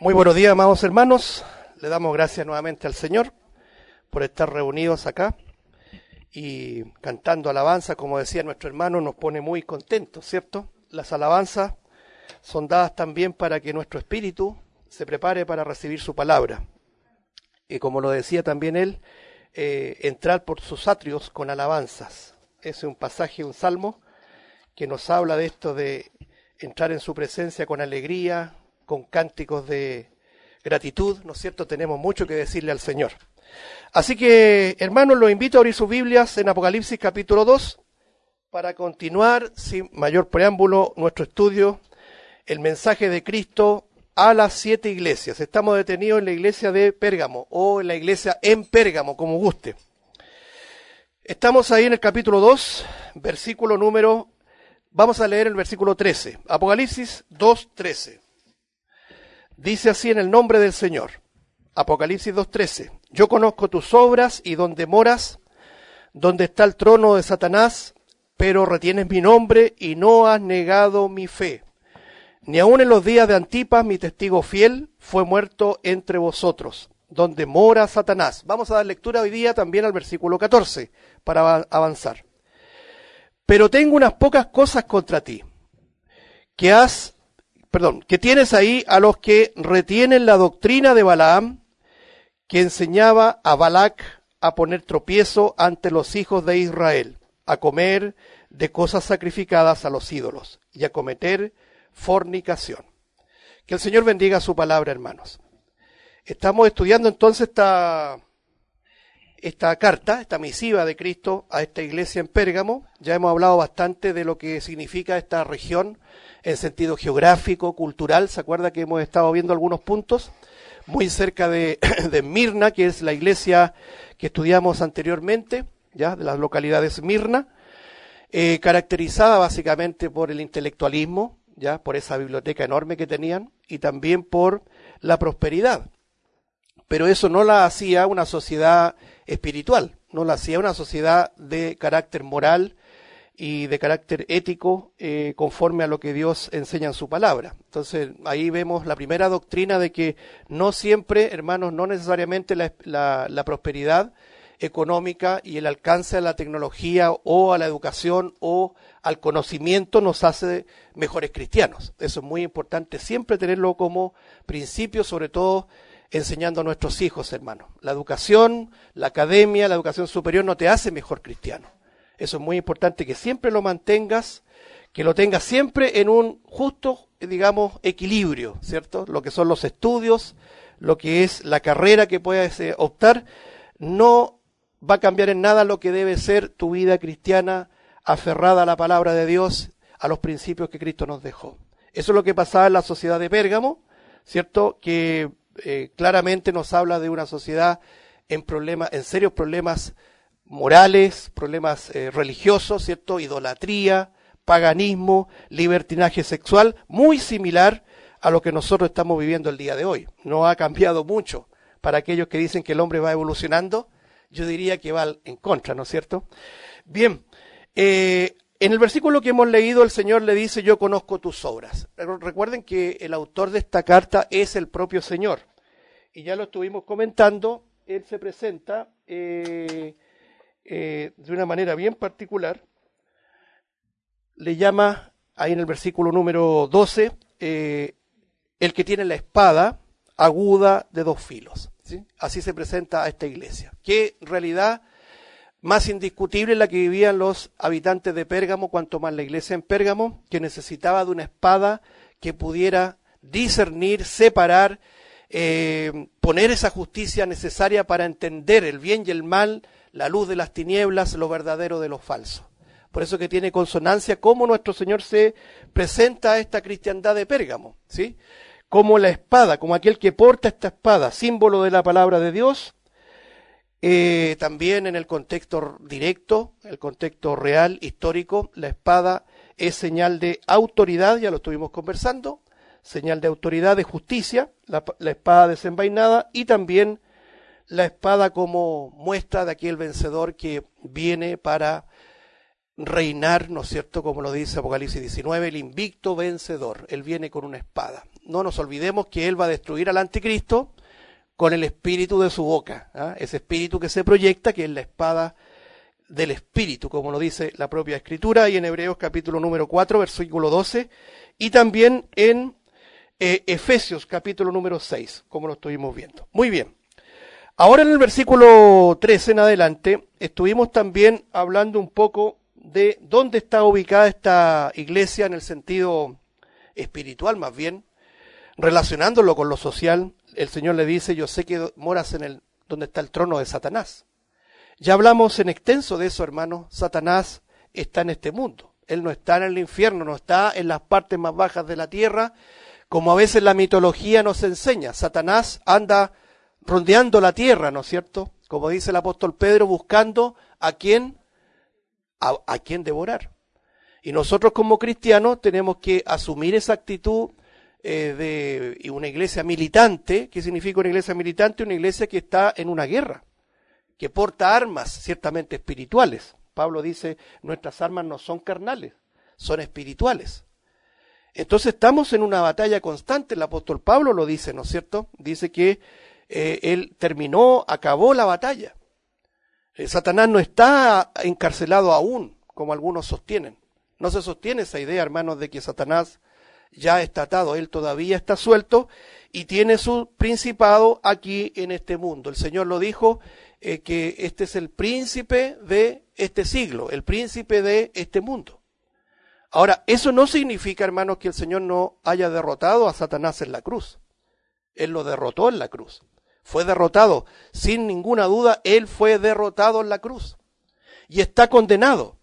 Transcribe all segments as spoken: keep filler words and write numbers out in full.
Muy buenos días, amados hermanos. Le damos gracias nuevamente al Señor por estar reunidos acá y cantando alabanza, como decía nuestro hermano, nos pone muy contentos, ¿cierto? Las alabanzas son dadas también para que nuestro espíritu se prepare para recibir su palabra. Y como lo decía también él, eh, entrar por sus atrios con alabanzas. Es un pasaje, un salmo, que nos habla de esto de entrar en su presencia con alegría, con cánticos de gratitud, ¿no es cierto? Tenemos mucho que decirle al Señor. Así que, hermanos, los invito a abrir sus Biblias en Apocalipsis capítulo dos, para continuar, sin mayor preámbulo, nuestro estudio, el mensaje de Cristo a las siete iglesias. Estamos detenidos en la iglesia de Pérgamo, o en la iglesia en Pérgamo, como guste. Estamos ahí en el capítulo dos, versículo número, vamos a leer el versículo trece, Apocalipsis dos, trece. Dice así en el nombre del Señor, Apocalipsis dos, trece. Yo conozco tus obras y donde moras, donde está el trono de Satanás, pero retienes mi nombre y no has negado mi fe. Ni aun en los días de Antipas, mi testigo fiel, fue muerto entre vosotros, donde mora Satanás. Vamos a dar lectura hoy día también al versículo catorce, para avanzar. Pero tengo unas pocas cosas contra ti, que has... Perdón, que tienes ahí a los que retienen la doctrina de Balaam, que enseñaba a Balac a poner tropiezo ante los hijos de Israel, a comer de cosas sacrificadas a los ídolos y a cometer fornicación. Que el Señor bendiga su palabra, hermanos. Estamos estudiando entonces esta, esta carta, esta misiva de Cristo a esta iglesia en Pérgamo. Ya hemos hablado bastante de lo que significa esta región en sentido geográfico, cultural. ¿Se acuerda que hemos estado viendo algunos puntos? Muy cerca de, de Mirna, que es la iglesia que estudiamos anteriormente, ya de las localidades Mirna, eh, caracterizada básicamente por el intelectualismo, ya por esa biblioteca enorme que tenían, y también por la prosperidad. Pero eso no la hacía una sociedad espiritual, no la hacía una sociedad de carácter moral y de carácter ético, eh, conforme a lo que Dios enseña en su palabra. Entonces, ahí vemos la primera doctrina de que no siempre, hermanos, no necesariamente la, la, la prosperidad económica y el alcance a la tecnología o a la educación o al conocimiento nos hace mejores cristianos. Eso es muy importante, siempre tenerlo como principio, sobre todo enseñando a nuestros hijos, hermanos. La educación, la academia, la educación superior no te hace mejor cristiano. Eso es muy importante, que siempre lo mantengas, que lo tengas siempre en un justo, digamos, equilibrio, ¿cierto? Lo que son los estudios, lo que es la carrera que puedas eh, optar, no va a cambiar en nada lo que debe ser tu vida cristiana, aferrada a la palabra de Dios, a los principios que Cristo nos dejó. Eso es lo que pasaba en la sociedad de Pérgamo, ¿cierto? Que eh, claramente nos habla de una sociedad en problemas, en serios problemas morales, problemas eh, religiosos, ¿cierto? Idolatría, paganismo, libertinaje sexual, muy similar a lo que nosotros estamos viviendo el día de hoy. No ha cambiado mucho. Para aquellos que dicen que el hombre va evolucionando, yo diría que va en contra, ¿no es cierto? Bien, eh, en el versículo que hemos leído, el Señor le dice, yo conozco tus obras. Recuerden que el autor de esta carta es el propio Señor. Y ya lo estuvimos comentando, Él se presenta eh, Eh, de una manera bien particular. Le llama ahí en el versículo número doce eh, el que tiene la espada aguda de dos filos, ¿sí? Así se presenta a esta iglesia, que en realidad más indiscutible la que vivían los habitantes de Pérgamo, cuanto más la iglesia en Pérgamo, que necesitaba de una espada que pudiera discernir, separar, eh, poner esa justicia necesaria para entender el bien y el mal, la luz de las tinieblas, lo verdadero de lo falso. Por eso que tiene consonancia cómo nuestro Señor se presenta a esta cristiandad de Pérgamo, ¿sí? Como la espada, como aquel que porta esta espada, símbolo de la palabra de Dios, eh, también en el contexto directo, el contexto real, histórico, la espada es señal de autoridad, ya lo estuvimos conversando, señal de autoridad, de justicia, la, la espada desenvainada, y también la espada como muestra de aquel vencedor que viene para reinar, ¿no es cierto?, como lo dice Apocalipsis diecinueve, el invicto vencedor. Él viene con una espada. No nos olvidemos que Él va a destruir al anticristo con el espíritu de su boca, ¿ah? Ese espíritu que se proyecta, que es la espada del espíritu, como lo dice la propia Escritura, y en Hebreos capítulo número cuatro, versículo doce, y también en eh, Efesios capítulo número seis, como lo estuvimos viendo. Muy bien. Ahora en el versículo trece en adelante, estuvimos también hablando un poco de dónde está ubicada esta iglesia en el sentido espiritual, más bien, relacionándolo con lo social. El Señor le dice, yo sé que moras en el donde está el trono de Satanás. Ya hablamos en extenso de eso, hermanos. Satanás está en este mundo. Él no está en el infierno, no está en las partes más bajas de la tierra, como a veces la mitología nos enseña. Satanás anda rondeando la tierra, ¿no es cierto? Como dice el apóstol Pedro, buscando a quién, a, a quién devorar. Y nosotros como cristianos tenemos que asumir esa actitud eh, de una iglesia militante. ¿Qué significa una iglesia militante? Una iglesia que está en una guerra, que porta armas ciertamente espirituales. Pablo dice, nuestras armas no son carnales, son espirituales. Entonces estamos en una batalla constante. El apóstol Pablo lo dice, ¿no es cierto? Dice que eh, él terminó, acabó la batalla. Eh, Satanás no está encarcelado aún, como algunos sostienen. No se sostiene esa idea, hermanos, de que Satanás ya está atado. Él todavía está suelto y tiene su principado aquí en este mundo. El Señor lo dijo, eh, que este es el príncipe de este siglo, el príncipe de este mundo. Ahora, eso no significa, hermanos, que el Señor no haya derrotado a Satanás en la cruz. Él lo derrotó en la cruz. Fue derrotado. Sin ninguna duda, Él fue derrotado en la cruz. Y está condenado.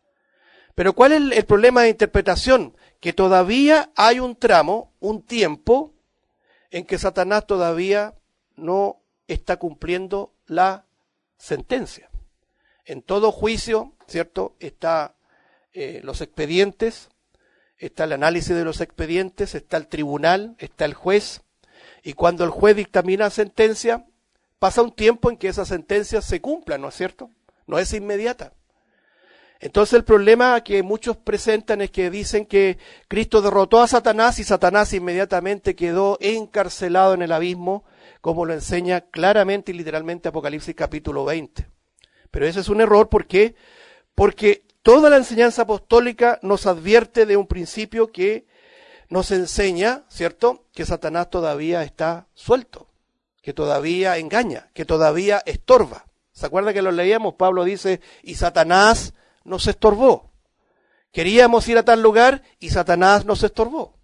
Pero ¿cuál es el problema de interpretación? Que todavía hay un tramo, un tiempo, en que Satanás todavía no está cumpliendo la sentencia. En todo juicio, ¿cierto?, está eh, los expedientes, está el análisis de los expedientes, está el tribunal, está el juez, y cuando el juez dictamina sentencia, pasa un tiempo en que esa sentencia se cumpla, ¿no es cierto? No es inmediata. Entonces el problema que muchos presentan es que dicen que Cristo derrotó a Satanás y Satanás inmediatamente quedó encarcelado en el abismo, como lo enseña claramente y literalmente Apocalipsis capítulo veinte. Pero ese es un error, ¿por qué? Porque toda la enseñanza apostólica nos advierte de un principio que nos enseña, ¿cierto?, que Satanás todavía está suelto, que todavía engaña, que todavía estorba. ¿Se acuerda que lo leíamos? Pablo dice, y Satanás nos estorbó. Queríamos ir a tal lugar y Satanás nos estorbó.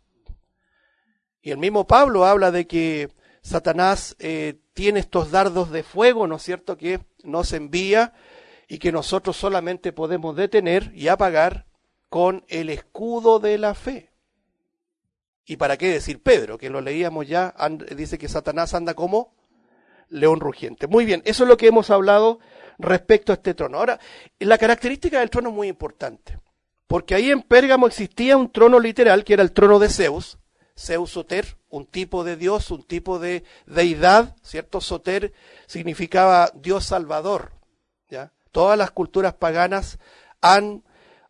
Y el mismo Pablo habla de que Satanás eh, tiene estos dardos de fuego, ¿no es cierto?, que nos envía y que nosotros solamente podemos detener y apagar con el escudo de la fe. ¿Y para qué decir Pedro? Que lo leíamos ya, and, dice que Satanás anda como león rugiente. Muy bien, eso es lo que hemos hablado respecto a este trono. Ahora, la característica del trono es muy importante, porque ahí en Pérgamo existía un trono literal, que era el trono de Zeus, Zeus Soter, un tipo de dios, un tipo de deidad, ¿cierto? Soter significaba Dios salvador, ¿ya? Todas las culturas paganas han,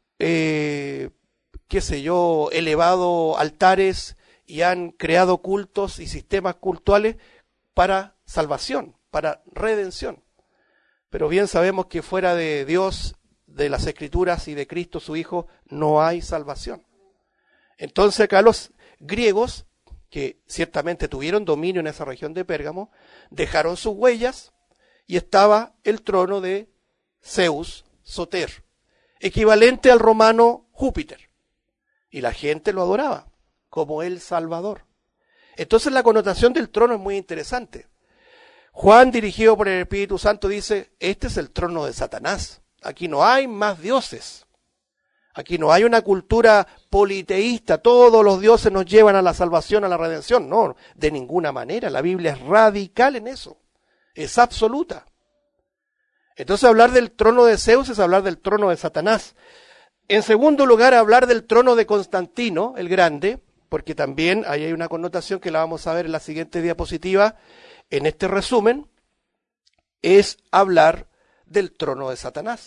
eh, qué sé yo, elevado altares y han creado cultos y sistemas cultuales para salvación, para redención. Pero bien sabemos que fuera de Dios, de las Escrituras y de Cristo su Hijo, no hay salvación. Entonces acá los griegos, que ciertamente tuvieron dominio en esa región de Pérgamo, dejaron sus huellas y estaba el trono de Zeus Soter, equivalente al romano Júpiter. Y la gente lo adoraba como el Salvador. Entonces la connotación del trono es muy interesante. Juan, dirigido por el Espíritu Santo, dice, este es el trono de Satanás. Aquí no hay más dioses. Aquí no hay una cultura politeísta. Todos los dioses nos llevan a la salvación, a la redención. No, de ninguna manera. La Biblia es radical en eso. Es absoluta. Entonces hablar del trono de Zeus es hablar del trono de Satanás. En segundo lugar, hablar del trono de Constantino, el Grande, porque también ahí hay una connotación que la vamos a ver en la siguiente diapositiva. En este resumen, es hablar del trono de Satanás.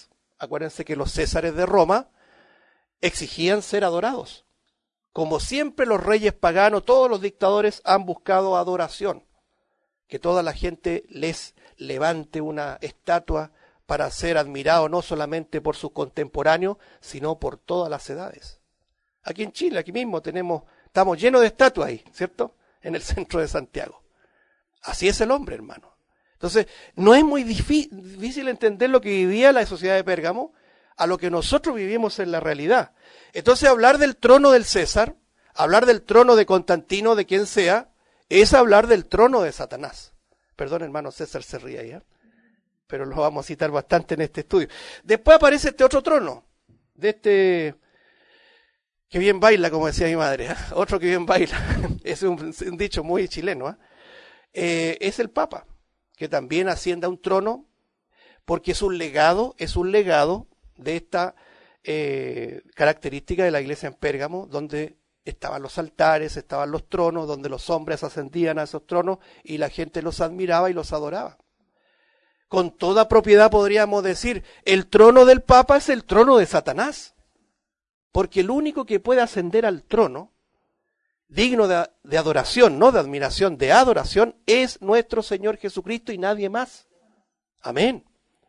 Acuérdense que los césares de Roma exigían ser adorados. Como siempre los reyes paganos, todos los dictadores han buscado adoración. Que toda la gente les levante una estatua para ser admirado no solamente por sus contemporáneos, sino por todas las edades. Aquí en Chile, aquí mismo tenemos, estamos llenos de estatuas ahí, ¿cierto? En el centro de Santiago. Así es el hombre, hermano. Entonces, no es muy difícil entender lo que vivía la sociedad de Pérgamo a lo que nosotros vivimos en la realidad. Entonces, hablar del trono del César, hablar del trono de Constantino, de quien sea, es hablar del trono de Satanás. Perdón, hermano, César se ríe ahí, ¿eh? Pero lo vamos a citar bastante en este estudio. Después aparece este otro trono, de este que bien baila, como decía mi madre, ¿eh? Otro que bien baila, es un, un dicho muy chileno, ¿eh? Eh, es el Papa, que también asciende a un trono, porque es un legado, es un legado de esta eh, característica de la iglesia en Pérgamo, donde estaban los altares, estaban los tronos, donde los hombres ascendían a esos tronos y la gente los admiraba y los adoraba. Con toda propiedad podríamos decir, el trono del Papa es el trono de Satanás, porque el único que puede ascender al trono, digno de, de adoración, no de admiración, de adoración, es nuestro Señor Jesucristo y nadie más. Amén.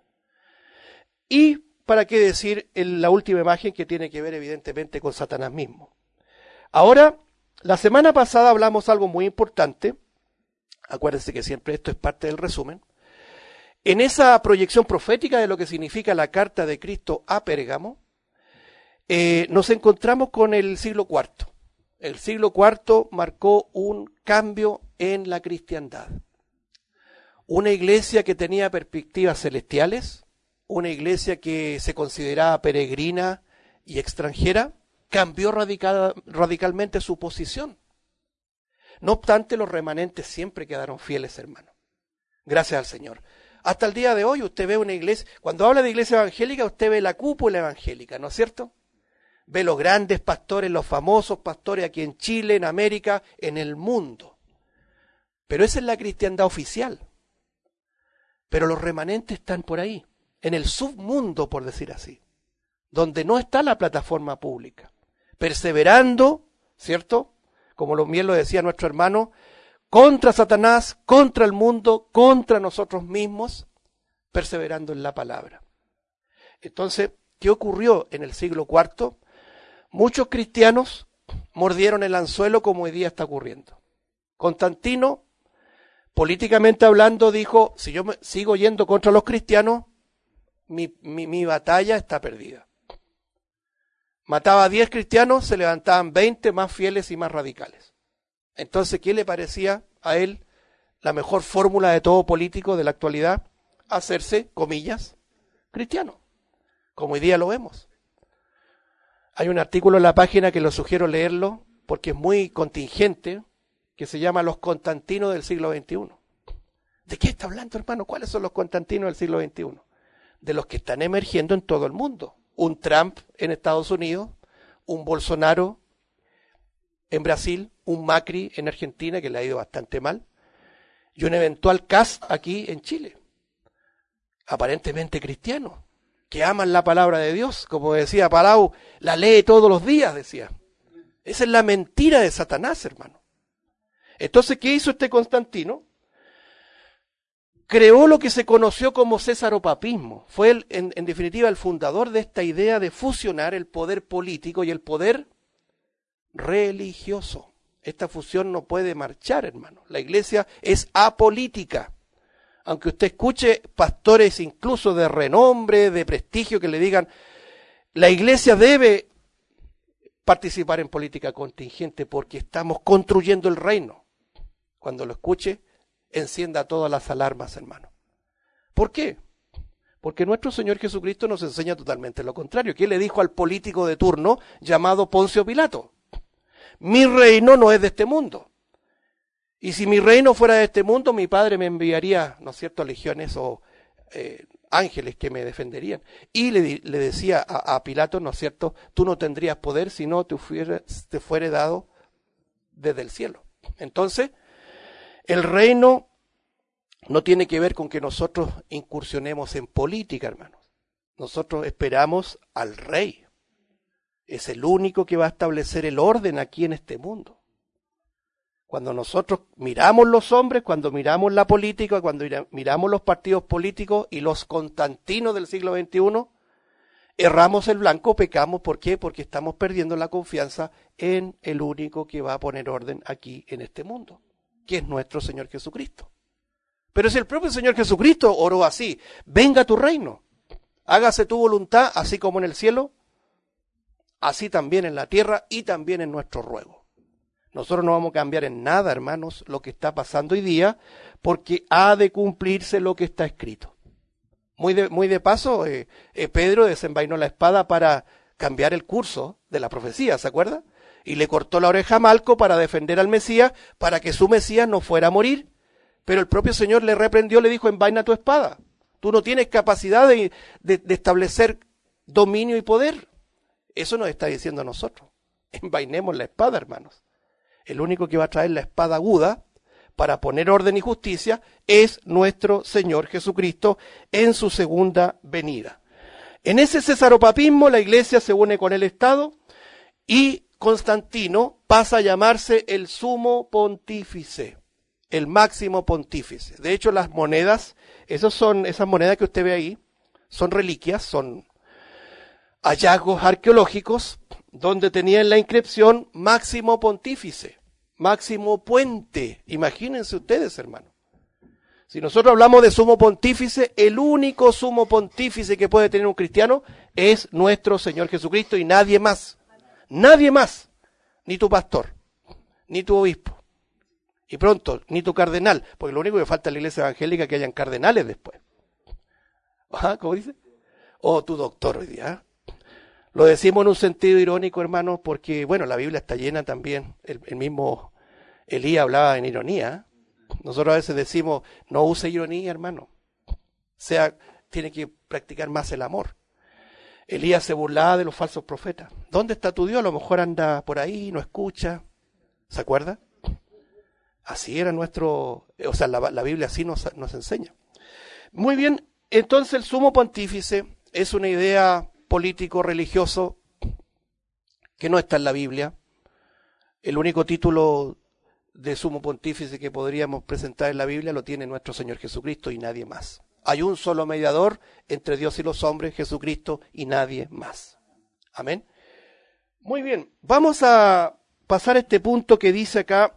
Y para qué decir en la última imagen que tiene que ver evidentemente con Satanás mismo. Ahora, la semana pasada hablamos algo muy importante, acuérdense que siempre esto es parte del resumen. En esa proyección profética de lo que significa la carta de Cristo a Pérgamo, eh, nos encontramos con el siglo cuarto. El siglo cuarto marcó un cambio en la cristiandad. Una iglesia que tenía perspectivas celestiales, una iglesia que se consideraba peregrina y extranjera, cambió radical, radicalmente su posición. No obstante, los remanentes siempre quedaron fieles, hermano. Gracias al Señor. Hasta el día de hoy usted ve una iglesia, cuando habla de iglesia evangélica, usted ve la cúpula evangélica, ¿no es cierto? Ve los grandes pastores, los famosos pastores aquí en Chile, en América, en el mundo. Pero esa es la cristiandad oficial. Pero los remanentes están por ahí, en el submundo, por decir así, donde no está la plataforma pública, perseverando, ¿cierto? Como bien lo decía nuestro hermano, contra Satanás, contra el mundo, contra nosotros mismos, perseverando en la palabra. Entonces, ¿qué ocurrió en el siglo cuarto? Muchos cristianos mordieron el anzuelo como hoy día está ocurriendo. Constantino, políticamente hablando, dijo, si yo me sigo yendo contra los cristianos, mi, mi, mi batalla está perdida. Mataba a diez cristianos, se levantaban veinte más fieles y más radicales. Entonces, ¿qué le parecía a él la mejor fórmula de todo político de la actualidad? Hacerse, comillas, cristiano, como hoy día lo vemos. Hay un artículo en la página que lo sugiero leerlo porque es muy contingente, que se llama Los Constantinos del siglo veintiuno. ¿De qué está hablando, hermano? ¿Cuáles son los Constantinos del siglo veintiuno? De los que están emergiendo en todo el mundo. Un Trump en Estados Unidos, un Bolsonaro en Brasil, un Macri en Argentina, que le ha ido bastante mal, y un eventual Kast aquí en Chile. Aparentemente cristianos, que aman la palabra de Dios, como decía Palau, la lee todos los días, decía. Esa es la mentira de Satanás, hermano. Entonces, ¿qué hizo este Constantino? Creó lo que se conoció como césaropapismo. Fue, el, en, en definitiva, el fundador de esta idea de fusionar el poder político y el poder religioso. Esta fusión no puede marchar, hermano. La iglesia es apolítica. Aunque usted escuche pastores incluso de renombre, de prestigio, que le digan, la iglesia debe participar en política contingente porque estamos construyendo el reino. Cuando lo escuche, encienda todas las alarmas, hermano. ¿Por qué? Porque nuestro Señor Jesucristo nos enseña totalmente lo contrario. ¿Qué le dijo al político de turno llamado Poncio Pilato? Mi reino no es de este mundo. Y si mi reino fuera de este mundo, mi Padre me enviaría, ¿no es cierto?, legiones o eh, ángeles que me defenderían. Y le, le decía a, a Pilato, ¿no es cierto?, tú no tendrías poder si no te, fuera, te fuere dado desde el cielo. Entonces, el reino no tiene que ver con que nosotros incursionemos en política, hermanos. Nosotros esperamos al Rey. Es el único que va a establecer el orden aquí en este mundo. Cuando nosotros miramos los hombres, cuando miramos la política, cuando miramos los partidos políticos y los Constantinos del siglo veintiuno, erramos el blanco, pecamos. ¿Por qué? Porque estamos perdiendo la confianza en el único que va a poner orden aquí en este mundo, que es nuestro Señor Jesucristo. Pero si el propio Señor Jesucristo oró así: venga tu reino, hágase tu voluntad, así como en el cielo, así también en la tierra y también en nuestro ruego. Nosotros no vamos a cambiar en nada, hermanos, lo que está pasando hoy día, porque ha de cumplirse lo que está escrito. Muy de, muy de paso, eh, eh, Pedro desenvainó la espada para cambiar el curso de la profecía, ¿se acuerda? Y le cortó la oreja a Malco para defender al Mesías, para que su Mesías no fuera a morir. Pero el propio Señor le reprendió, le dijo: envaina tu espada. Tú no tienes capacidad de, de, de establecer dominio y poder. Eso nos está diciendo a nosotros. Envainemos la espada, hermanos. El único que va a traer la espada aguda para poner orden y justicia es nuestro Señor Jesucristo en su segunda venida. En ese cesaropapismo la iglesia se une con el Estado y Constantino pasa a llamarse el sumo pontífice, el máximo pontífice. De hecho, las monedas, esos son, esas monedas que usted ve ahí, son reliquias, son hallazgos arqueológicos donde tenían la inscripción máximo pontífice, máximo puente. Imagínense ustedes, hermano. Si nosotros hablamos de sumo pontífice, el único sumo pontífice que puede tener un cristiano es nuestro Señor Jesucristo y nadie más. Nadie más. Ni tu pastor, ni tu obispo. Y pronto, ni tu cardenal, porque lo único que falta en la iglesia evangélica es que hayan cardenales después. ¿Ah? ¿Cómo dice? O tu doctor hoy día. Lo decimos en un sentido irónico, hermanos, porque, bueno, la Biblia está llena también. El, el mismo Elías hablaba en ironía. Nosotros a veces decimos: no use ironía, hermano. O sea, tiene que practicar más el amor. Elías se burlaba de los falsos profetas. ¿Dónde está tu Dios? A lo mejor anda por ahí, no escucha. ¿Se acuerda? Así era nuestro, o sea, la, la Biblia así nos, nos enseña. Muy bien, entonces el sumo pontífice es una idea político-religioso que no está en la Biblia. El único título de sumo pontífice que podríamos presentar en la Biblia lo tiene nuestro Señor Jesucristo y nadie más. Hay un solo mediador entre Dios y los hombres, Jesucristo, y nadie más. Amén. Muy bien, vamos a pasar a este punto que dice acá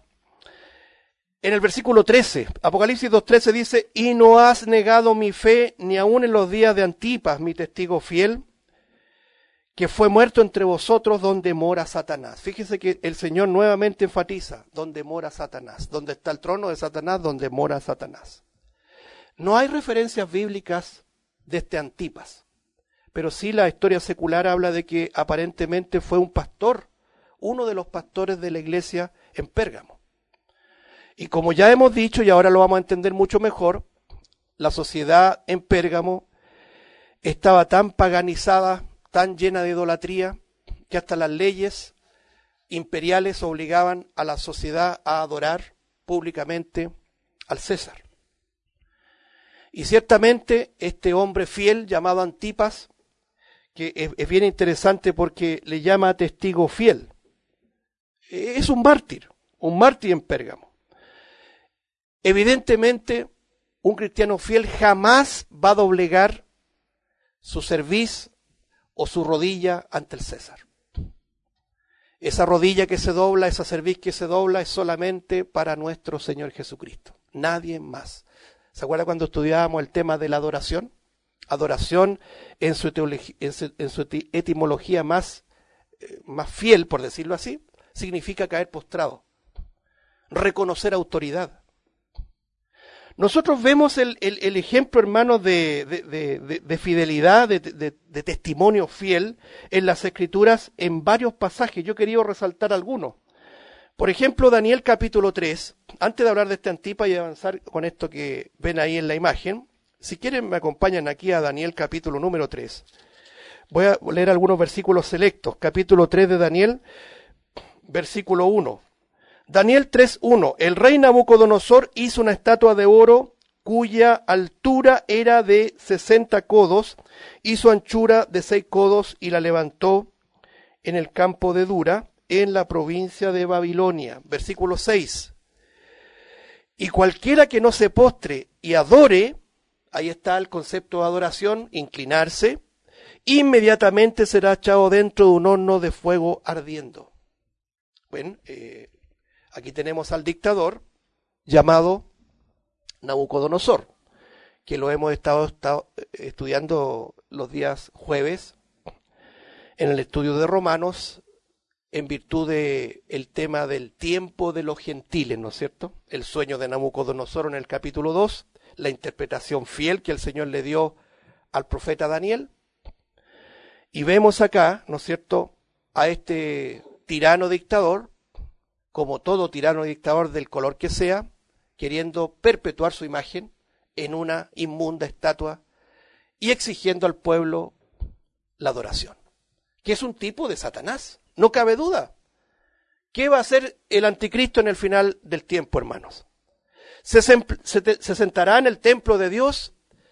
en el versículo trece. Apocalipsis dos trece dice: y no has negado mi fe ni aun en los días de Antipas, mi testigo fiel, que fue muerto entre vosotros, donde mora Satanás. Fíjese que el Señor nuevamente enfatiza: donde mora Satanás. Donde está el trono de Satanás, donde mora Satanás. No hay referencias bíblicas de este Antipas, pero sí la historia secular habla de que aparentemente fue un pastor, uno de los pastores de la iglesia en Pérgamo. Y como ya hemos dicho, y ahora lo vamos a entender mucho mejor, la sociedad en Pérgamo estaba tan paganizada, tan llena de idolatría, que hasta las leyes imperiales obligaban a la sociedad a adorar públicamente al César. Y ciertamente este hombre fiel llamado Antipas, que es, es bien interesante porque le llama testigo fiel, es un mártir, un mártir en Pérgamo. Evidentemente, un cristiano fiel jamás va a doblegar su cerviz o su rodilla ante el César. Esa rodilla que se dobla, esa cerviz que se dobla, es solamente para nuestro Señor Jesucristo, nadie más. ¿Se acuerda cuando estudiábamos el tema de la adoración? Adoración en su, en su, en su etimología más, eh, más fiel, por decirlo así, significa caer postrado, reconocer autoridad. Nosotros vemos el, el, el ejemplo, hermanos, de, de, de, de, de fidelidad, de, de, de testimonio fiel en las Escrituras en varios pasajes. Yo quería resaltar algunos. Por ejemplo, Daniel capítulo tres, antes de hablar de este Antipas y avanzar con esto que ven ahí en la imagen, si quieren me acompañan aquí a Daniel capítulo número tres. Voy a leer algunos versículos selectos. Capítulo tres de Daniel, versículo uno. Daniel tres uno. El rey Nabucodonosor hizo una estatua de oro cuya altura era de sesenta codos y su anchura de seis codos, y la levantó en el campo de Dura, en la provincia de Babilonia. Versículo seis. Y cualquiera que no se postre y adore, ahí está el concepto de adoración, inclinarse, inmediatamente será echado dentro de un horno de fuego ardiendo. Bueno, eh, aquí tenemos al dictador llamado Nabucodonosor, que lo hemos estado, estado estudiando los días jueves en el estudio de Romanos, en virtud de el tema del tiempo de los gentiles, ¿no es cierto? El sueño de Nabucodonosor en el capítulo dos, la interpretación fiel que el Señor le dio al profeta Daniel. Y vemos acá, ¿no es cierto?, a este tirano dictador, como todo tirano dictador del color que sea, queriendo perpetuar su imagen en una inmunda estatua y exigiendo al pueblo la adoración, que es un tipo de Satanás, no cabe duda. ¿Qué va a hacer el anticristo en el final del tiempo, hermanos? Se, se, se sentará en el templo de Dios,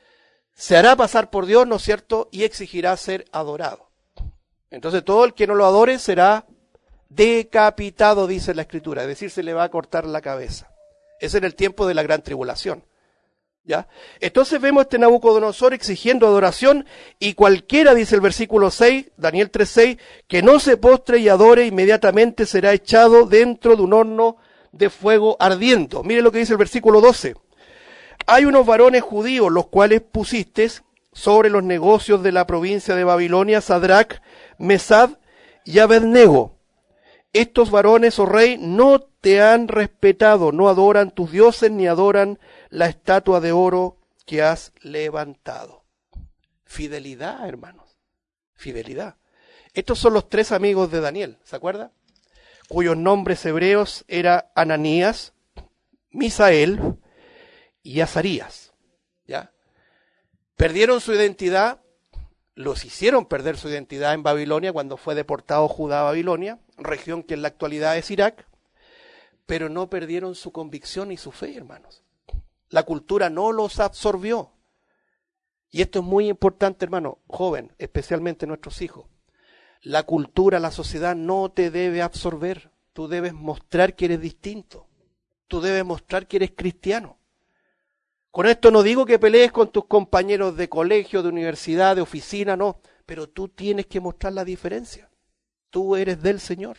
se hará pasar por Dios, ¿no es cierto?, y exigirá ser adorado. Entonces todo el que no lo adore será decapitado, dice la Escritura, es decir, se le va a cortar la cabeza. Es en el tiempo de la gran tribulación. ¿Ya? Entonces vemos a este Nabucodonosor exigiendo adoración, y cualquiera, dice el versículo seis, Daniel tres seis, que no se postre y adore, inmediatamente será echado dentro de un horno de fuego ardiendo. Mire lo que dice el versículo doce. Hay unos varones judíos, los cuales pusiste sobre los negocios de la provincia de Babilonia, Sadrach, Mesad y Abednego. Estos varones, oh rey, no te han respetado, no adoran tus dioses ni adoran la estatua de oro que has levantado. Fidelidad, hermanos, fidelidad. Estos son los tres amigos de Daniel, ¿se acuerda? Cuyos nombres hebreos eran Ananías, Misael y Azarías. ¿Ya? Perdieron su identidad, los hicieron perder su identidad en Babilonia cuando fue deportado Judá a Babilonia, región que en la actualidad es Irak, pero no perdieron su convicción y su fe, hermanos. La cultura no los absorbió. Y esto es muy importante, hermano, joven, especialmente nuestros hijos. La cultura, la sociedad no te debe absorber. Tú debes mostrar que eres distinto. Tú debes mostrar que eres cristiano. Con esto no digo que pelees con tus compañeros de colegio, de universidad, de oficina, no. Pero tú tienes que mostrar la diferencia. Tú eres del Señor.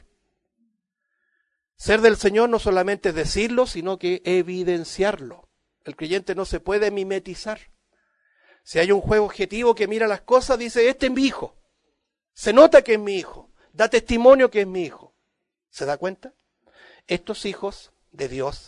Ser del Señor no solamente es decirlo, sino que evidenciarlo. El creyente no se puede mimetizar. Si hay un juego objetivo que mira las cosas, dice, este es mi hijo. Se nota que es mi hijo. Da testimonio que es mi hijo. ¿Se da cuenta? Estos hijos de Dios,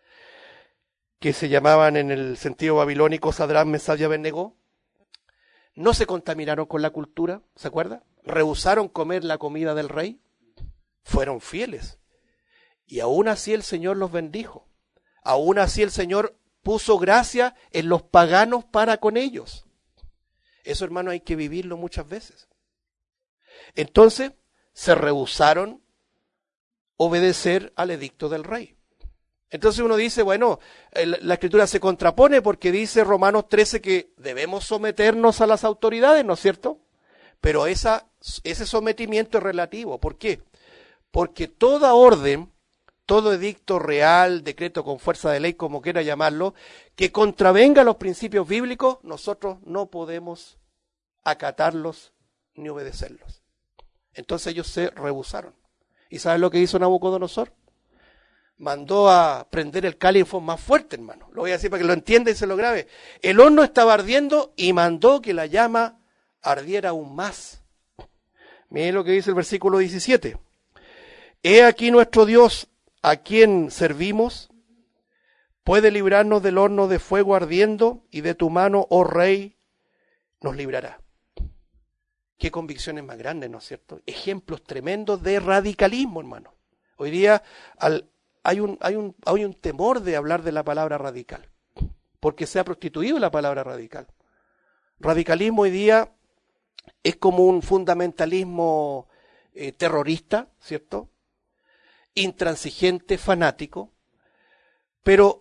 que se llamaban en el sentido babilónico Sadrach, Mesach y Abednego, no se contaminaron con la cultura, ¿se acuerda? Rehusaron comer la comida del rey. Fueron fieles. Y aún así el Señor los bendijo. Aún así el Señor puso gracia en los paganos para con ellos. Eso, hermano, hay que vivirlo muchas veces. Entonces, se rehusaron obedecer al edicto del rey. Entonces uno dice, bueno, la Escritura se contrapone porque dice Romanos trece que debemos someternos a las autoridades, ¿no es cierto? Pero esa, ese sometimiento es relativo. ¿Por qué? Porque toda orden, todo edicto real, decreto con fuerza de ley, como quiera llamarlo, que contravenga los principios bíblicos, nosotros no podemos acatarlos ni obedecerlos. Entonces ellos se rehusaron. ¿Y saben lo que hizo Nabucodonosor? Mandó a prender el califón más fuerte, hermano. Lo voy a decir para que lo entienda y se lo grabe. El horno estaba ardiendo y mandó que la llama ardiera aún más. Miren lo que dice el versículo diecisiete. He aquí nuestro Dios, a quien servimos, puede librarnos del horno de fuego ardiendo, y de tu mano, oh rey, nos librará. Qué convicciones más grandes, ¿no es cierto? Ejemplos tremendos de radicalismo, hermano. Hoy día al, hay, un, hay, un, hay un temor de hablar de la palabra radical, porque se ha prostituido la palabra radical. Radicalismo hoy día es como un fundamentalismo eh, terrorista, ¿cierto? Intransigente, fanático, pero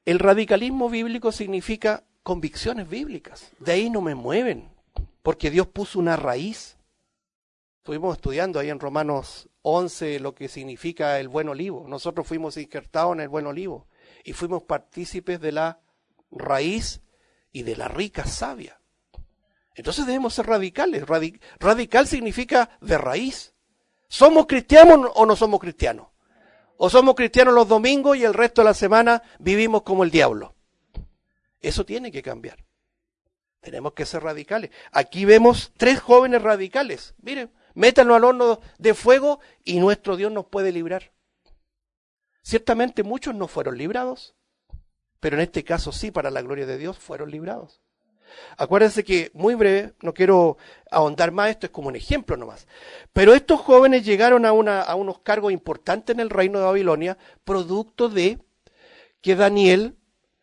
El radicalismo bíblico significa convicciones bíblicas. De ahí no me mueven, porque Dios puso una raíz. Estuvimos estudiando ahí en Romanos once lo que significa el buen olivo. Nosotros fuimos injertados en el buen olivo y fuimos partícipes de la raíz y de la rica savia. Entonces debemos ser radicales. Radic- radical significa de raíz. ¿Somos cristianos o no somos cristianos? ¿O somos cristianos los domingos y el resto de la semana vivimos como el diablo? Eso tiene que cambiar. Tenemos que ser radicales. Aquí vemos tres jóvenes radicales. Miren, métanlo al horno de fuego y nuestro Dios nos puede librar. Ciertamente muchos no fueron librados, pero en este caso sí, para la gloria de Dios, fueron librados. Acuérdense que, muy breve, no quiero ahondar más, esto es como un ejemplo nomás, pero estos jóvenes llegaron a, una, a unos cargos importantes en el reino de Babilonia, producto de que Daniel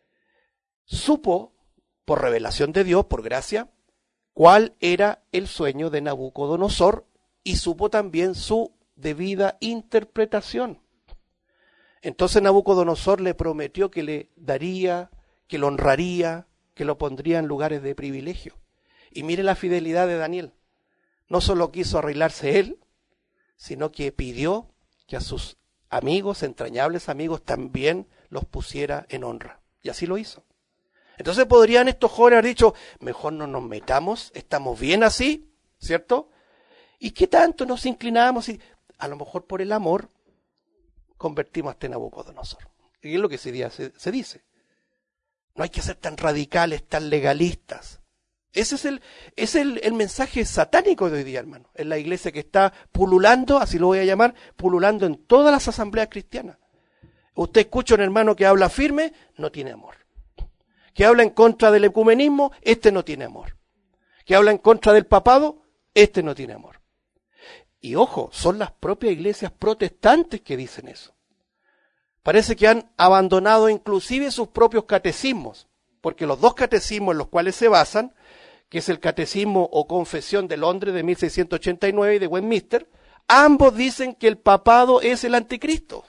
supo, por revelación de Dios, por gracia, cuál era el sueño de Nabucodonosor y supo también su debida interpretación. Entonces Nabucodonosor le prometió que le daría, que lo honraría, que lo pondría en lugares de privilegio. Y mire la fidelidad de Daniel. No solo quiso arreglarse él, sino que pidió que a sus amigos, entrañables amigos, también los pusiera en honra. Y así lo hizo. Entonces podrían estos jóvenes haber dicho, mejor no nos metamos, estamos bien así, ¿cierto? ¿Y qué tanto nos inclinamos? Y a lo mejor por el amor convertimos a este Nabucodonosor. Y es lo que se, se, se dice. No hay que ser tan radicales, tan legalistas. Ese es el, es el, el mensaje satánico de hoy día, hermano. En la iglesia que está pululando, así lo voy a llamar, pululando en todas las asambleas cristianas. Usted escucha a un hermano que habla firme, no tiene amor. Que habla en contra del ecumenismo, este no tiene amor. Que habla en contra del papado, este no tiene amor. Y ojo, son las propias iglesias protestantes que dicen eso. Parece que han abandonado inclusive sus propios catecismos, porque los dos catecismos en los cuales se basan, que es el Catecismo o Confesión de Londres de mil seiscientos ochenta y nueve y de Westminster, ambos dicen que el papado es el anticristo.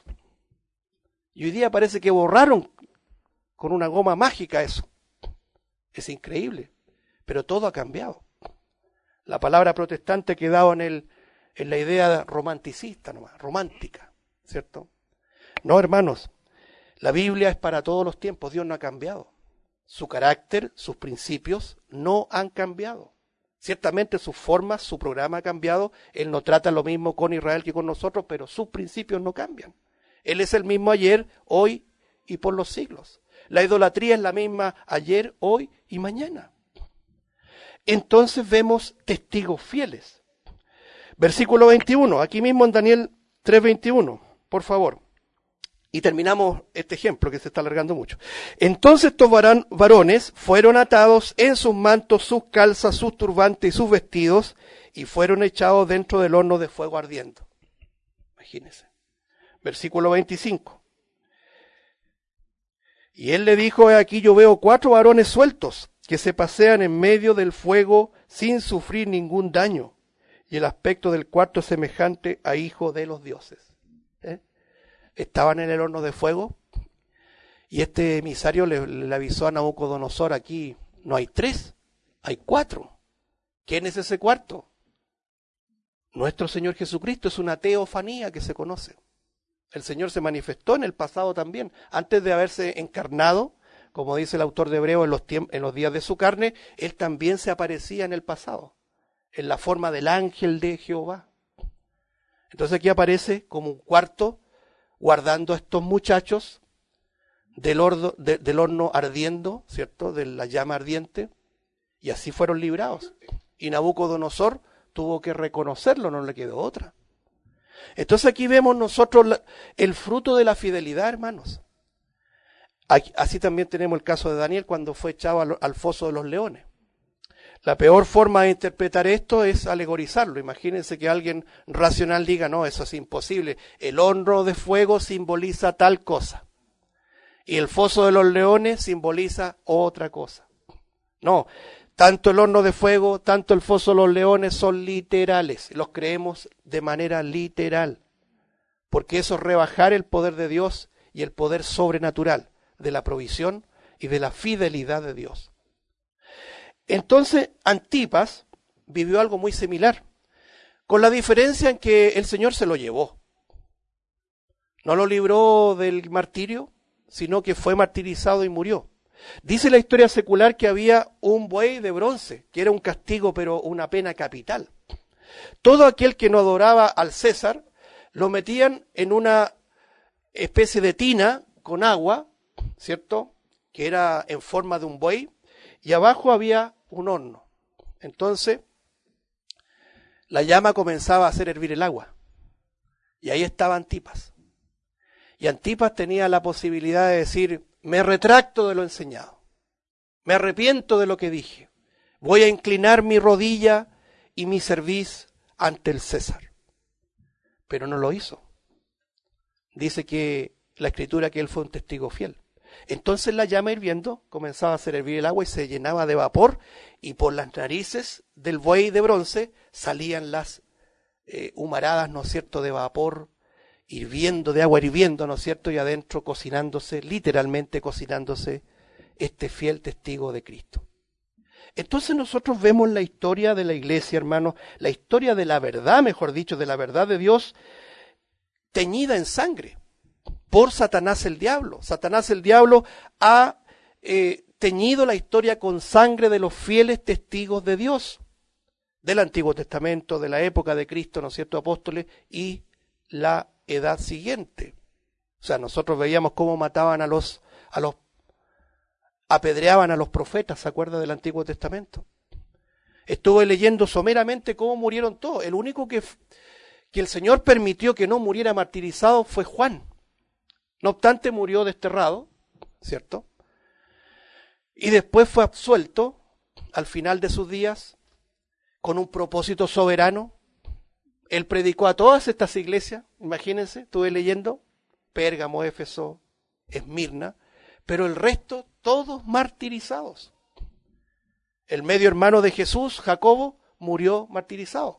Y hoy día parece que borraron con una goma mágica eso. Es increíble, pero todo ha cambiado. La palabra protestante ha quedado en, el, en la idea romanticista nomás, romántica, ¿cierto? No, hermanos, la Biblia es para todos los tiempos, Dios no ha cambiado. Su carácter, sus principios no han cambiado. Ciertamente sus formas, su programa ha cambiado, Él no trata lo mismo con Israel que con nosotros, pero sus principios no cambian. Él es el mismo ayer, hoy y por los siglos. La idolatría es la misma ayer, hoy y mañana. Entonces vemos testigos fieles. Versículo veintiuno, aquí mismo en Daniel tres veintiuno, por favor. Y terminamos este ejemplo que se está alargando mucho. Entonces estos varón, varones fueron atados en sus mantos, sus calzas, sus turbantes y sus vestidos, y fueron echados dentro del horno de fuego ardiendo. Imagínense. Versículo veinticinco. Y él le dijo, he aquí yo veo cuatro varones sueltos, que se pasean en medio del fuego sin sufrir ningún daño, y el aspecto del cuarto es semejante a hijo de los dioses. ¿Eh? Estaban en el horno de fuego, y este emisario le, le avisó a Nabucodonosor, aquí no hay tres, hay cuatro. ¿Quién es ese cuarto? Nuestro Señor Jesucristo, es una teofanía que se conoce. El Señor se manifestó en el pasado también, antes de haberse encarnado, como dice el autor de Hebreos, en los, en los días de su carne, Él también se aparecía en el pasado, en la forma del ángel de Jehová. Entonces aquí aparece como un cuarto, guardando a estos muchachos del, ordo, de, del horno ardiendo, ¿cierto? De la llama ardiente, y así fueron librados. Y Nabucodonosor tuvo que reconocerlo, no le quedó otra. Entonces aquí vemos nosotros la, el fruto de la fidelidad, hermanos. Aquí, así también tenemos el caso de Daniel cuando fue echado al, al foso de los leones. La peor forma de interpretar esto es alegorizarlo. Imagínense que alguien racional diga, no, eso es imposible. El horno de fuego simboliza tal cosa. Y el foso de los leones simboliza otra cosa. No, tanto el horno de fuego, tanto el foso de los leones son literales. Los creemos de manera literal. Porque eso es rebajar el poder de Dios y el poder sobrenatural. de la provisión y de la fidelidad de Dios. Entonces, Antipas vivió algo muy similar, con la diferencia en que el Señor se lo llevó. No lo libró del martirio, sino que fue martirizado y murió. Dice la historia secular que había un buey de bronce, que era un castigo, pero una pena capital. Todo aquel que no adoraba al César, lo metían en una especie de tina con agua, ¿cierto?, que era en forma de un buey, y abajo había un horno. Entonces, la llama comenzaba a hacer hervir el agua. Y ahí estaba Antipas. Y Antipas tenía la posibilidad de decir, me retracto de lo enseñado, me arrepiento de lo que dije, voy a inclinar mi rodilla y mi cerviz ante el César. Pero no lo hizo. Dice que la escritura que él fue un testigo fiel. Entonces la llama hirviendo comenzaba a hacer hervir el agua y se llenaba de vapor, y por las narices del buey de bronce salían las eh, humaradas, ¿no es cierto?, de vapor, hirviendo, de agua hirviendo, ¿no es cierto?, y adentro cocinándose, literalmente cocinándose, este fiel testigo de Cristo. Entonces nosotros vemos la historia de la iglesia, hermanos, la historia de la verdad, mejor dicho, de la verdad de Dios, teñida en sangre por Satanás el diablo. Satanás el diablo ha eh, teñido la historia con sangre de los fieles testigos de Dios, del Antiguo Testamento, de la época de Cristo, ¿no es cierto?, apóstoles, y la edad siguiente. O sea, nosotros veíamos cómo mataban a los, a los, apedreaban a los profetas, ¿se acuerda del Antiguo Testamento? Estuve leyendo someramente cómo murieron todos. El único que, que el Señor permitió que no muriera martirizado fue Juan. No obstante, murió desterrado, ¿cierto? Y después fue absuelto al final de sus días con un propósito soberano. Él predicó a todas estas iglesias, imagínense, estuve leyendo, Pérgamo, Éfeso, Esmirna, pero el resto todos martirizados. El medio hermano de Jesús, Jacobo, murió martirizado.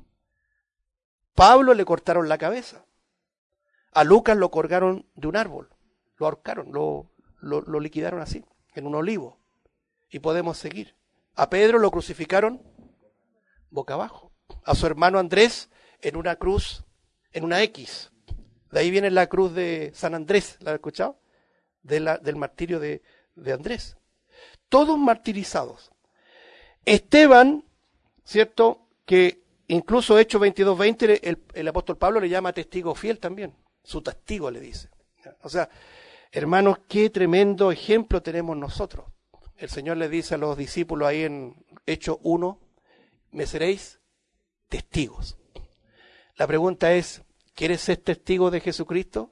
Pablo le cortaron la cabeza. A Lucas lo colgaron de un árbol, lo ahorcaron, lo, lo, lo liquidaron así, en un olivo. Y podemos seguir. A Pedro lo crucificaron boca abajo. A su hermano Andrés en una cruz, en una X. De ahí viene la cruz de San Andrés, ¿la han escuchado? De la, del martirio de, de Andrés. Todos martirizados. Esteban, ¿cierto?, que incluso Hechos veintidós veinte, el, el apóstol Pablo le llama testigo fiel también. Su testigo le dice. O sea, hermanos, qué tremendo ejemplo tenemos nosotros. El Señor le dice a los discípulos ahí en Hechos uno, me seréis testigos. La pregunta es, ¿quieres ser testigo de Jesucristo?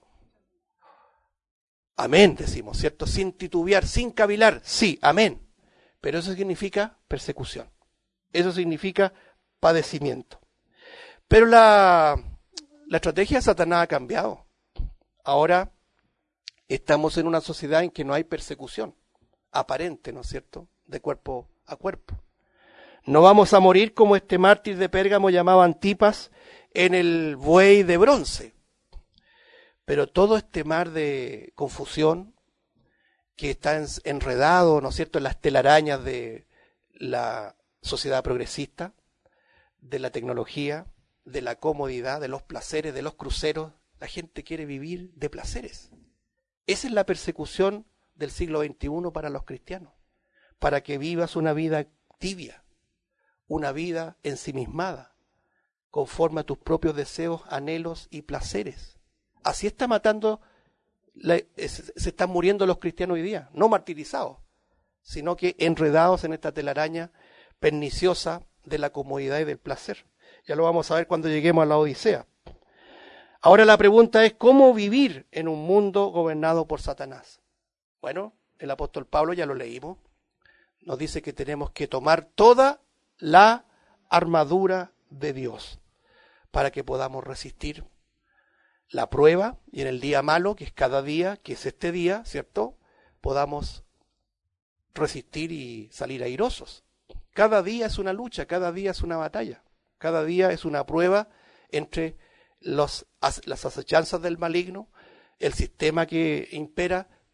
Amén, decimos, ¿cierto? Sin titubear, sin cavilar, sí, amén. Pero eso significa persecución. Eso significa padecimiento. Pero la, la estrategia de Satanás ha cambiado. Ahora estamos en una sociedad en que no hay persecución aparente, ¿no es cierto?, de cuerpo a cuerpo. No vamos a morir como este mártir de Pérgamo llamado Antipas en el buey de bronce. Pero todo este mar de confusión que está enredado, ¿no es cierto?, en las telarañas de la sociedad progresista, de la tecnología, de la comodidad, de los placeres, de los cruceros. La gente quiere vivir de placeres. Esa es la persecución del siglo veintiuno para los cristianos, para que vivas una vida tibia, una vida ensimismada, conforme a tus propios deseos, anhelos y placeres. Así está matando, se están muriendo los cristianos hoy día, no martirizados, sino que enredados en esta telaraña perniciosa de la comodidad y del placer. Ya lo vamos a ver cuando lleguemos a la Odisea. Ahora la pregunta es, ¿cómo vivir en un mundo gobernado por Satanás? Bueno, el apóstol Pablo, ya lo leímos, nos dice que tenemos que tomar toda la armadura de Dios para que podamos resistir la prueba y en el día malo, que es cada día, que es este día, ¿cierto?, podamos resistir y salir airosos. Cada día es una lucha, cada día es una batalla, cada día es una prueba entre los, las acechanzas del maligno, el sistema que impera,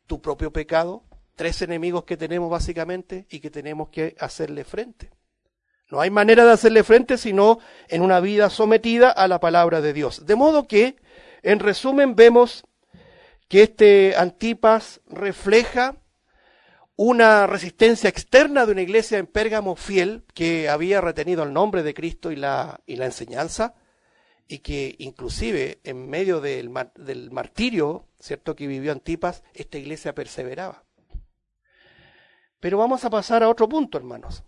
tu propio pecado, tres enemigos que tenemos básicamente y que tenemos que hacerle frente. No hay manera de hacerle frente sino en una vida sometida a la palabra de Dios. De modo que, en resumen, vemos que este Antipas refleja una resistencia externa de una iglesia en Pérgamo fiel que había retenido el nombre de Cristo y la, y la enseñanza, y que inclusive en medio del, del martirio, ¿cierto?, que vivió Antipas, esta iglesia perseveraba. Pero vamos a pasar a otro punto, hermanos.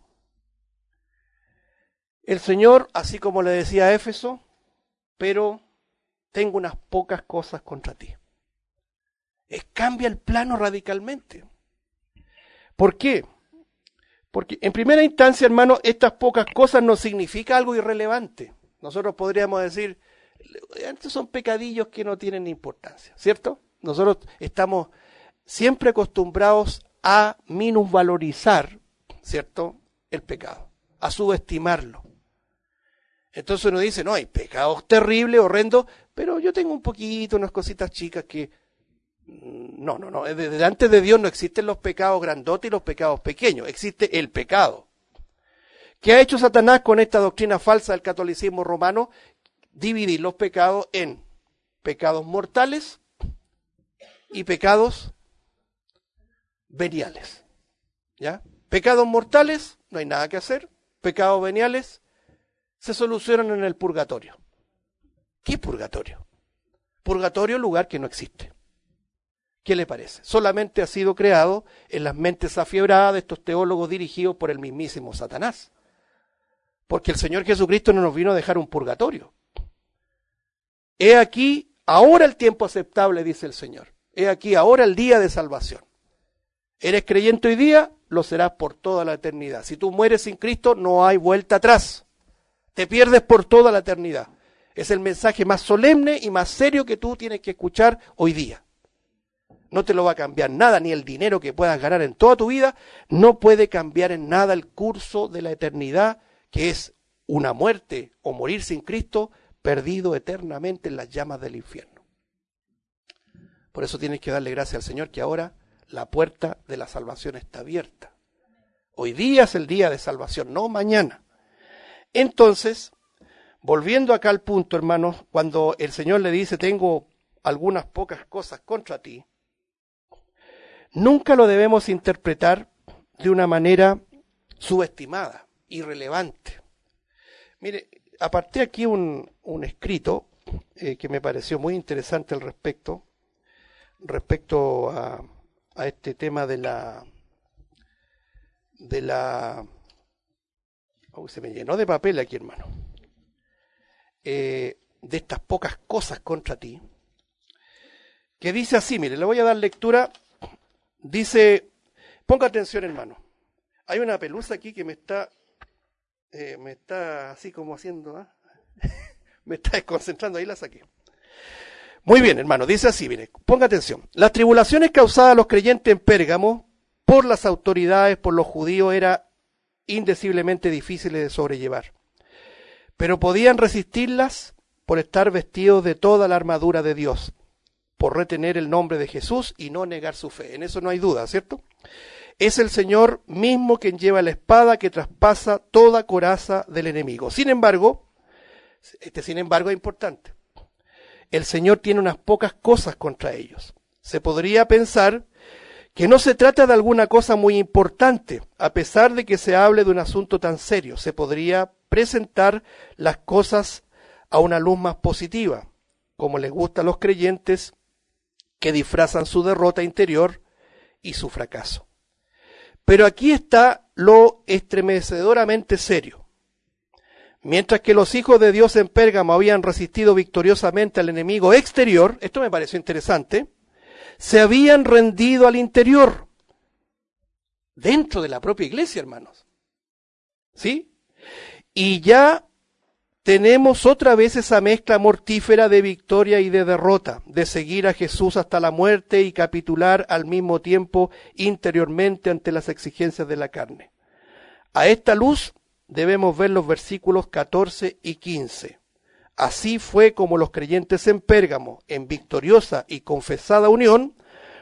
El Señor, así como le decía a Éfeso, pero tengo unas pocas cosas contra ti. Es, cambia el plano radicalmente. ¿Por qué? Porque en primera instancia, hermano, estas pocas cosas no significa algo irrelevante. Nosotros podríamos decir, estos son pecadillos que no tienen importancia, ¿cierto? Nosotros estamos siempre acostumbrados a minusvalorizar, ¿cierto?, el pecado, a subestimarlo. Entonces uno dice, no, hay pecados terribles, horrendos, pero yo tengo un poquito, unas cositas chicas que... No, no, no, delante de Dios no existen los pecados grandotes y los pecados pequeños, existe el pecado. ¿Qué ha hecho Satanás con esta doctrina falsa del catolicismo romano? Dividir los pecados en pecados mortales y pecados veniales. ¿Ya? Pecados mortales, no hay nada que hacer. Pecados veniales se solucionan en el purgatorio. ¿Qué purgatorio? Purgatorio, lugar que no existe. ¿Qué le parece? Solamente ha sido creado en las mentes afiebradas de estos teólogos dirigidos por el mismísimo Satanás. Porque el Señor Jesucristo no nos vino a dejar un purgatorio. He aquí, ahora el tiempo aceptable, dice el Señor. He aquí, ahora el día de salvación. ¿Eres creyente hoy día? Lo serás por toda la eternidad. Si tú mueres sin Cristo, no hay vuelta atrás. Te pierdes por toda la eternidad. Es el mensaje más solemne y más serio que tú tienes que escuchar hoy día. No te lo va a cambiar nada, ni el dinero que puedas ganar en toda tu vida, no puede cambiar en nada el curso de la eternidad, que es una muerte o morir sin Cristo, perdido eternamente en las llamas del infierno. Por eso tienes que darle gracias al Señor que ahora la puerta de la salvación está abierta. Hoy día es el día de salvación, no mañana. Entonces, volviendo acá al punto, hermanos, cuando el Señor le dice, tengo algunas pocas cosas contra ti, nunca lo debemos interpretar de una manera subestimada, irrelevante. Mire, aparté aquí un, un escrito eh, que me pareció muy interesante al respecto, respecto a, a este tema de la, de la, oh, se me llenó de papel aquí, hermano, eh, de estas pocas cosas contra ti, que dice así, mire, le voy a dar lectura. Dice, ponga atención, hermano. Hay una pelusa aquí que me está, eh, me está así como haciendo, ¿eh? me está desconcentrando, ahí la saqué. Muy bien, hermano, dice así, mire, ponga atención. Las tribulaciones causadas a los creyentes en Pérgamo por las autoridades, por los judíos, eran indeciblemente difíciles de sobrellevar. Pero podían resistirlas por estar vestidos de toda la armadura de Dios, por retener el nombre de Jesús y no negar su fe. En eso no hay duda, ¿cierto? Es el Señor mismo quien lleva la espada que traspasa toda coraza del enemigo. Sin embargo, este sin embargo es importante. El Señor tiene unas pocas cosas contra ellos. Se podría pensar que no se trata de alguna cosa muy importante, a pesar de que se hable de un asunto tan serio. Se podría presentar las cosas a una luz más positiva, como les gusta a los creyentes que disfrazan su derrota interior y su fracaso. Pero aquí está lo estremecedoramente serio. Mientras que los hijos de Dios en Pérgamo habían resistido victoriosamente al enemigo exterior, esto me pareció interesante, se habían rendido al interior, dentro de la propia iglesia, hermanos. ¿Sí? Y ya tenemos otra vez esa mezcla mortífera de victoria y de derrota, de seguir a Jesús hasta la muerte y capitular al mismo tiempo interiormente ante las exigencias de la carne. A esta luz debemos ver los versículos catorce y quince. Así fue como los creyentes en Pérgamo, en victoriosa y confesada unión,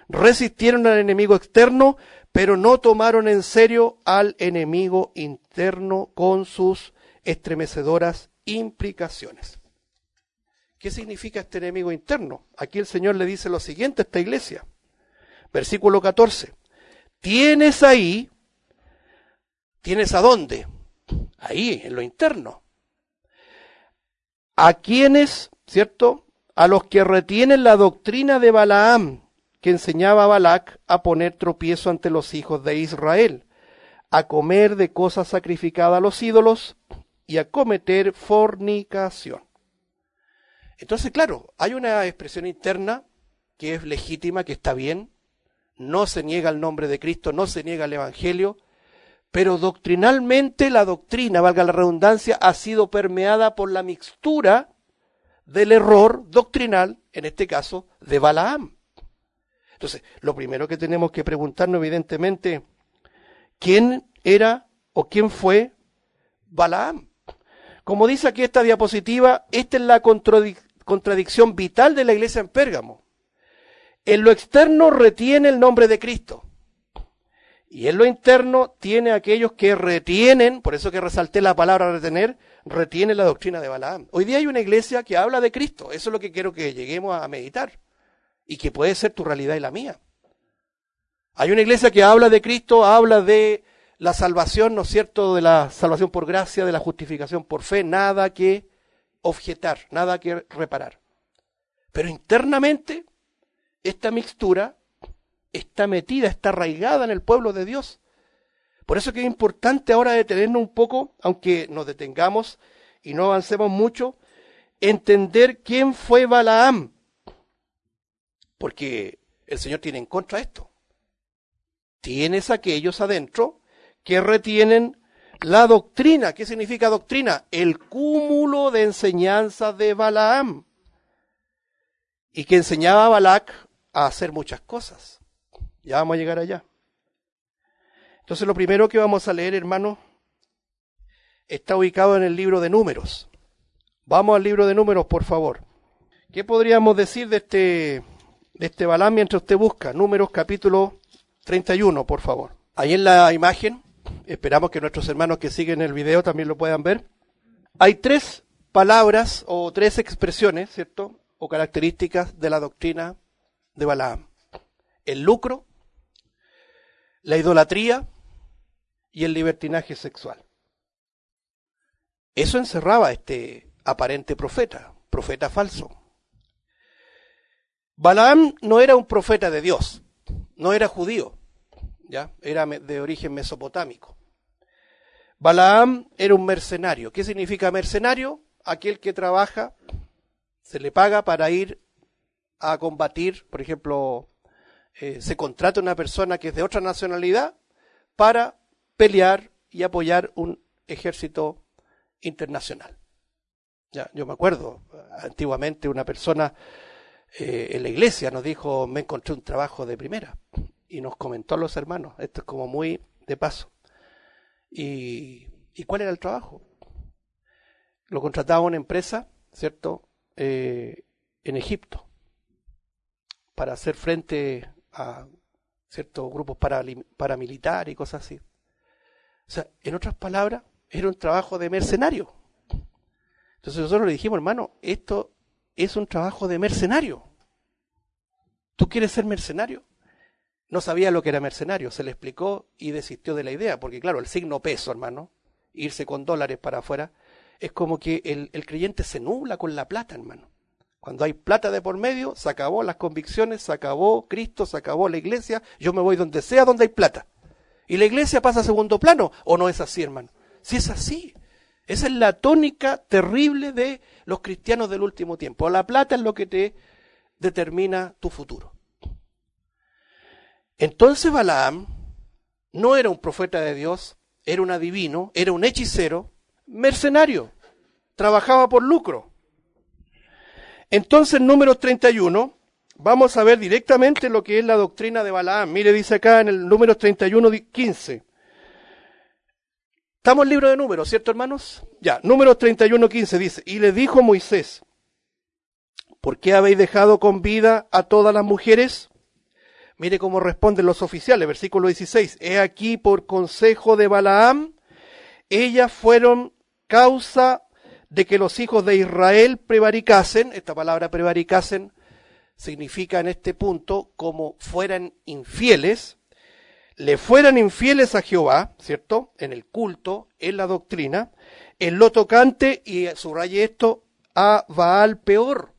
resistieron al enemigo externo, pero no tomaron en serio al enemigo interno con sus estremecedoras implicaciones. ¿Qué significa este enemigo interno? Aquí el Señor le dice lo siguiente a esta iglesia. Versículo catorce. Tienes ahí, ¿tienes a dónde? Ahí, en lo interno. A quienes, ¿cierto? A los que retienen la doctrina de Balaam, que enseñaba a Balac a poner tropiezo ante los hijos de Israel, a comer de cosas sacrificadas a los ídolos y a cometer fornicación. Entonces, claro, hay una expresión interna que es legítima, que está bien, no se niega el nombre de Cristo, no se niega el Evangelio, pero doctrinalmente la doctrina, valga la redundancia, ha sido permeada por la mixtura del error doctrinal, en este caso, de Balaam. Entonces, lo primero que tenemos que preguntarnos, evidentemente, ¿quién era o quién fue Balaam? Como dice aquí esta diapositiva, esta es la contradic- contradicción vital de la iglesia en Pérgamo. En lo externo retiene el nombre de Cristo. Y en lo interno tiene aquellos que retienen, por eso que resalté la palabra retener, retiene la doctrina de Balaam. Hoy día hay una iglesia que habla de Cristo. Eso es lo que quiero que lleguemos a meditar. Y que puede ser tu realidad y la mía. Hay una iglesia que habla de Cristo, habla de la salvación, ¿no es cierto?, de la salvación por gracia, de la justificación por fe, nada que objetar, nada que reparar. Pero internamente, esta mixtura está metida, está arraigada en el pueblo de Dios. Por eso que es importante ahora detenernos un poco, aunque nos detengamos y no avancemos mucho, entender quién fue Balaam. Porque el Señor tiene en contra esto. Tienes aquellos adentro que retienen la doctrina. ¿Qué significa doctrina? El cúmulo de enseñanzas de Balaam. Y que enseñaba a Balac a hacer muchas cosas. Ya vamos a llegar allá. Entonces lo primero que vamos a leer, hermanos, está ubicado en el libro de Números. Vamos al libro de Números, por favor. ¿Qué podríamos decir de este... de este Balaam mientras usted busca? Números capítulo treinta y uno, por favor. Ahí en la imagen, esperamos que nuestros hermanos que siguen el video también lo puedan ver. Hay tres palabras o tres expresiones, ¿cierto?, o características de la doctrina de Balaam. El lucro, la idolatría y el libertinaje sexual. Eso encerraba a este aparente profeta, profeta falso. Balaam no era un profeta de Dios, no era judío, ya, era de origen mesopotámico. Balaam era un mercenario. ¿Qué significa mercenario? Aquel que trabaja, se le paga para ir a combatir, por ejemplo, eh, se contrata una persona que es de otra nacionalidad para pelear y apoyar un ejército internacional. Ya, yo me acuerdo, antiguamente una persona eh, en la iglesia nos dijo, me encontré un trabajo de primera, y nos comentó a los hermanos, esto es como muy de paso. ¿Y, ¿y cuál era el trabajo? Lo contrataba una empresa, ¿cierto?, eh, en Egipto, para hacer frente a ciertos grupos paramilitares y cosas así. O sea, en otras palabras, era un trabajo de mercenario. Entonces nosotros le dijimos, hermano, esto es un trabajo de mercenario. ¿Tú quieres ser mercenario? No sabía lo que era mercenario, se le explicó y desistió de la idea, porque claro, el signo peso, hermano, irse con dólares para afuera, es como que el, el creyente se nubla con la plata, hermano. Cuando hay plata de por medio, se acabó las convicciones, se acabó Cristo, se acabó la iglesia, yo me voy donde sea donde hay plata. Y la iglesia pasa a segundo plano, ¿o no es así, hermano? Si es así, esa es la tónica terrible de los cristianos del último tiempo. La plata es lo que te determina tu futuro. Entonces Balaam no era un profeta de Dios, era un adivino, era un hechicero, mercenario, trabajaba por lucro. Entonces, en Números treinta y uno, vamos a ver directamente lo que es la doctrina de Balaam. Mire, dice acá en el Números treinta y uno, quince. Estamos en el libro de Números, ¿cierto, hermanos? Ya, Números treinta y uno, quince dice, y le dijo Moisés, ¿por qué habéis dejado con vida a todas las mujeres? Mire cómo responden los oficiales, versículo dieciséis. He aquí por consejo de Balaam, ellas fueron causa de que los hijos de Israel prevaricasen. Esta palabra prevaricasen significa en este punto como fueran infieles, le fueran infieles a Jehová, ¿cierto? En el culto, en la doctrina, en lo tocante, y subraye esto, a Baal peor.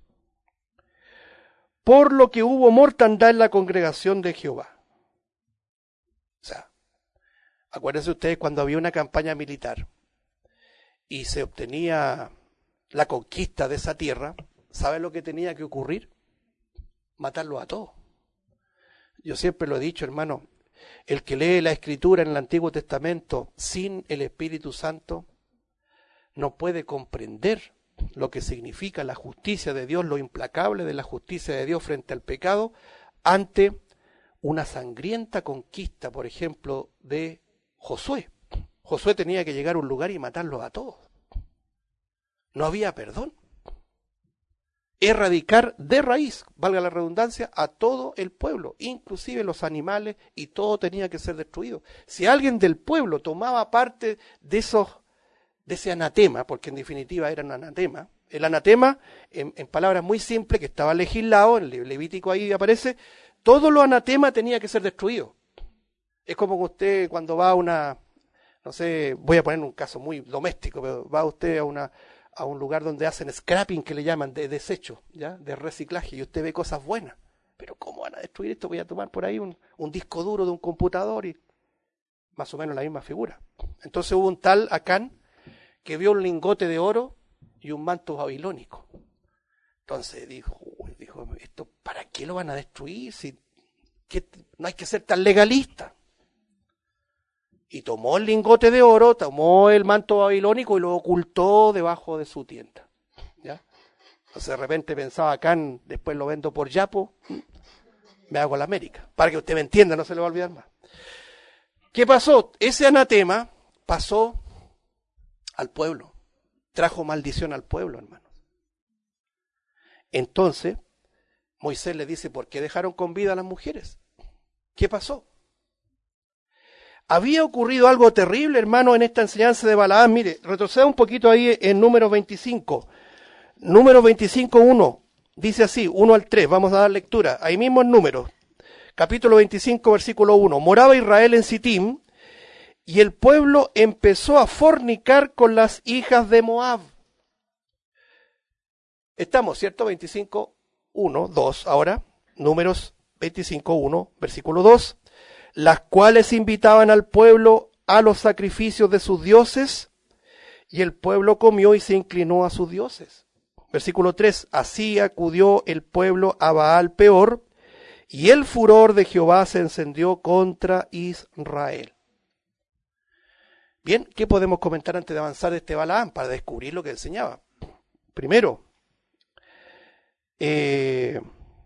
Por lo que hubo mortandad en la congregación de Jehová. O sea, acuérdense ustedes cuando había una campaña militar y se obtenía la conquista de esa tierra, ¿saben lo que tenía que ocurrir? Matarlos a todos. Yo siempre lo he dicho, hermano, el que lee la Escritura en el Antiguo Testamento sin el Espíritu Santo no puede comprender lo que significa la justicia de Dios, lo implacable de la justicia de Dios frente al pecado, ante una sangrienta conquista, por ejemplo, de Josué. Josué tenía que llegar a un lugar y matarlos a todos. No había perdón. Erradicar de raíz, valga la redundancia, a todo el pueblo, inclusive los animales, y todo tenía que ser destruido. Si alguien del pueblo tomaba parte de esos de ese anatema, porque en definitiva era un anatema. El anatema, en, en palabras muy simples, que estaba legislado, en el Levítico ahí aparece, todo lo anatema tenía que ser destruido. Es como que usted cuando va a una, no sé, voy a poner un caso muy doméstico, pero va usted a una a un lugar donde hacen scrapping, que le llaman, de desecho, ¿ya? De reciclaje, y usted ve cosas buenas. Pero ¿cómo van a destruir esto? Voy a tomar por ahí un, un disco duro de un computador y más o menos la misma figura. Entonces hubo un tal Acán que vio un lingote de oro y un manto babilónico. Entonces dijo, uy, dijo, esto, ¿para qué lo van a destruir? Si ¿qué? No hay que ser tan legalista. Y tomó el lingote de oro, tomó el manto babilónico y lo ocultó debajo de su tienda. ¿Ya? Entonces de repente pensaba, Acán, después lo vendo por Yapo, me hago la América. Para que usted me entienda, no se le va a olvidar más. ¿Qué pasó? Ese anatema pasó al pueblo, trajo maldición al pueblo, hermanos. Entonces, Moisés le dice, ¿por qué dejaron con vida a las mujeres? ¿Qué pasó? Había ocurrido algo terrible, hermano, en esta enseñanza de Balaam. Mire, retroceda un poquito ahí en número veinticinco. Número veinticinco, uno. Dice así, uno al tres, vamos a dar lectura. Ahí mismo en números. Capítulo veinticinco, versículo uno. Moraba Israel en Sitim, y el pueblo empezó a fornicar con las hijas de Moab. Estamos, ¿cierto? veinticinco, uno, dos. Ahora, números veinticinco, uno, versículo dos. Las cuales invitaban al pueblo a los sacrificios de sus dioses, y el pueblo comió y se inclinó a sus dioses. Versículo tres. Así acudió el pueblo a Baal peor, y el furor de Jehová se encendió contra Israel. Bien, ¿qué podemos comentar antes de avanzar de este Balaam para descubrir lo que enseñaba? Primero, eh,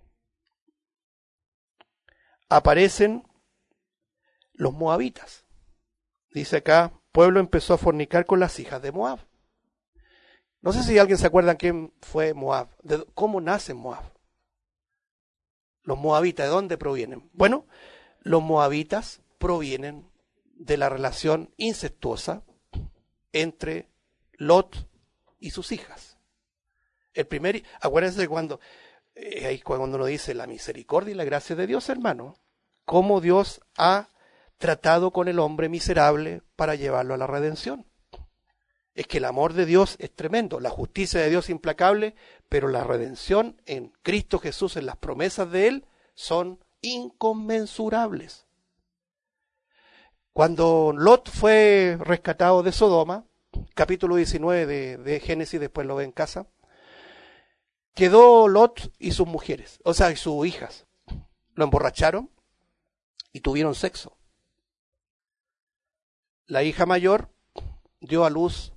aparecen los moabitas. Dice acá, pueblo empezó a fornicar con las hijas de Moab. No sé si alguien se acuerda quién fue Moab, de cómo nace Moab. Los moabitas, ¿de dónde provienen? Bueno, los moabitas provienen de la relación incestuosa entre Lot y sus hijas. El primer, acuérdense cuando, eh, ahí cuando uno dice la misericordia y la gracia de Dios, hermano, cómo Dios ha tratado con el hombre miserable para llevarlo a la redención. Es que el amor de Dios es tremendo, la justicia de Dios implacable, pero la redención en Cristo Jesús, en las promesas de Él, son inconmensurables. Cuando Lot fue rescatado de Sodoma, capítulo diecinueve de, de Génesis, después lo ve en casa, quedó Lot y sus mujeres, o sea, y sus hijas. Lo emborracharon y tuvieron sexo. La hija mayor dio a luz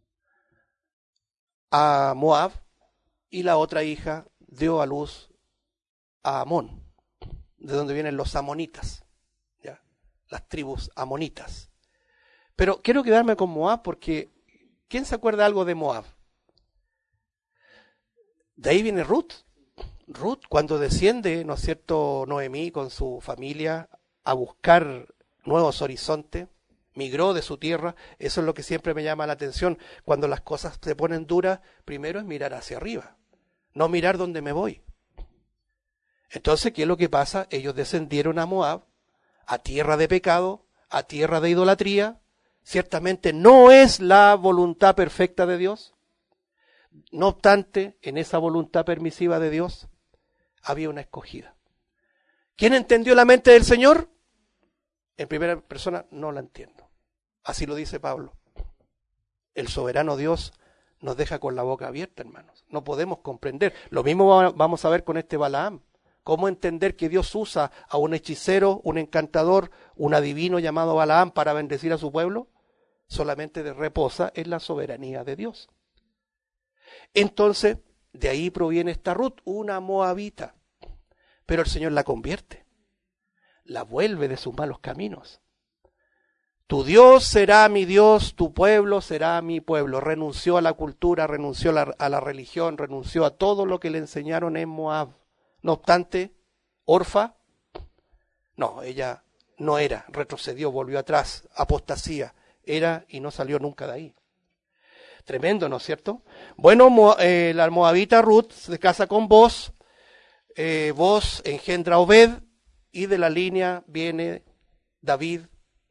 a Moab y la otra hija dio a luz a Amón, de donde vienen los amonitas, ¿ya? Las tribus amonitas. Pero quiero quedarme con Moab porque ¿quién se acuerda algo de Moab? De ahí viene Ruth. Ruth, cuando desciende, ¿no es cierto?, Noemí con su familia a buscar nuevos horizontes, migró de su tierra. Eso es lo que siempre me llama la atención. Cuando las cosas se ponen duras, primero es mirar hacia arriba, no mirar dónde me voy. Entonces, ¿qué es lo que pasa? Ellos descendieron a Moab, a tierra de pecado, a tierra de idolatría. Ciertamente no es la voluntad perfecta de Dios. No obstante, en esa voluntad permisiva de Dios, había una escogida. ¿Quién entendió la mente del Señor? En primera persona, no la entiendo. Así lo dice Pablo. El soberano Dios nos deja con la boca abierta, hermanos. No podemos comprender. Lo mismo vamos a ver con este Balaam. ¿Cómo entender que Dios usa a un hechicero, un encantador, un adivino llamado Balaam para bendecir a su pueblo? Solamente reposa en la soberanía de Dios. Entonces, de ahí proviene esta Ruth, una moabita. Pero el Señor la convierte, la vuelve de sus malos caminos. Tu Dios será mi Dios, tu pueblo será mi pueblo. Renunció a la cultura, renunció a la, a la religión, renunció a todo lo que le enseñaron en Moab. No obstante, Orfa, no, ella no era, retrocedió, volvió atrás, apostasía, era y no salió nunca de ahí. Tremendo, ¿no es cierto? Bueno, eh, la moabita Ruth se casa con Boz, eh, Boz engendra a Obed, y de la línea viene David,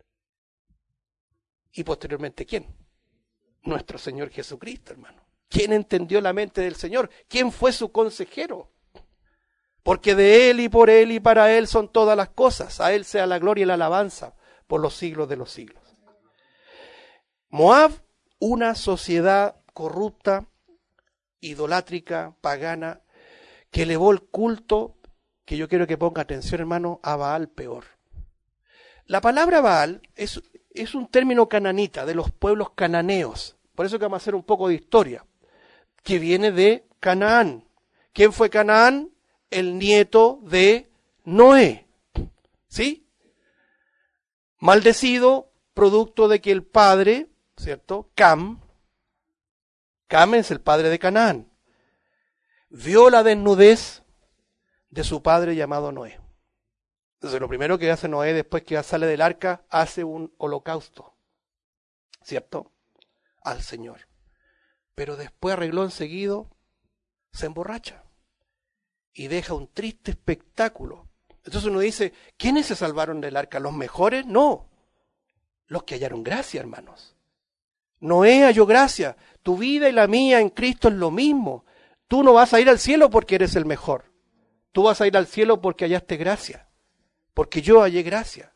y posteriormente, ¿quién? Nuestro Señor Jesucristo, hermano. ¿Quién entendió la mente del Señor? ¿Quién fue su consejero? Porque de Él y por Él y para Él son todas las cosas. A Él sea la gloria y la alabanza por los siglos de los siglos. Moab, una sociedad corrupta, idolátrica, pagana, que elevó el culto, que yo quiero que ponga atención, hermano, a Baal peor. La palabra Baal es, es un término cananita, de los pueblos cananeos. Por eso que vamos a hacer un poco de historia, que viene de Canaán. ¿Quién fue Canaán? El nieto de Noé. ¿Sí? Maldecido, producto de que el padre, ¿cierto? Cam, Cam es el padre de Canaán, vio la desnudez de su padre llamado Noé. Entonces lo primero que hace Noé después que sale del arca, hace un holocausto, ¿cierto? Al Señor. Pero después arregló enseguida, se emborracha y deja un triste espectáculo. Entonces uno dice, ¿quiénes se salvaron del arca? ¿Los mejores? No, los que hallaron gracia, hermanos. Noé halló gracia. Tu vida y la mía en Cristo es lo mismo. Tú no vas a ir al cielo porque eres el mejor. Tú vas a ir al cielo porque hallaste gracia. Porque yo hallé gracia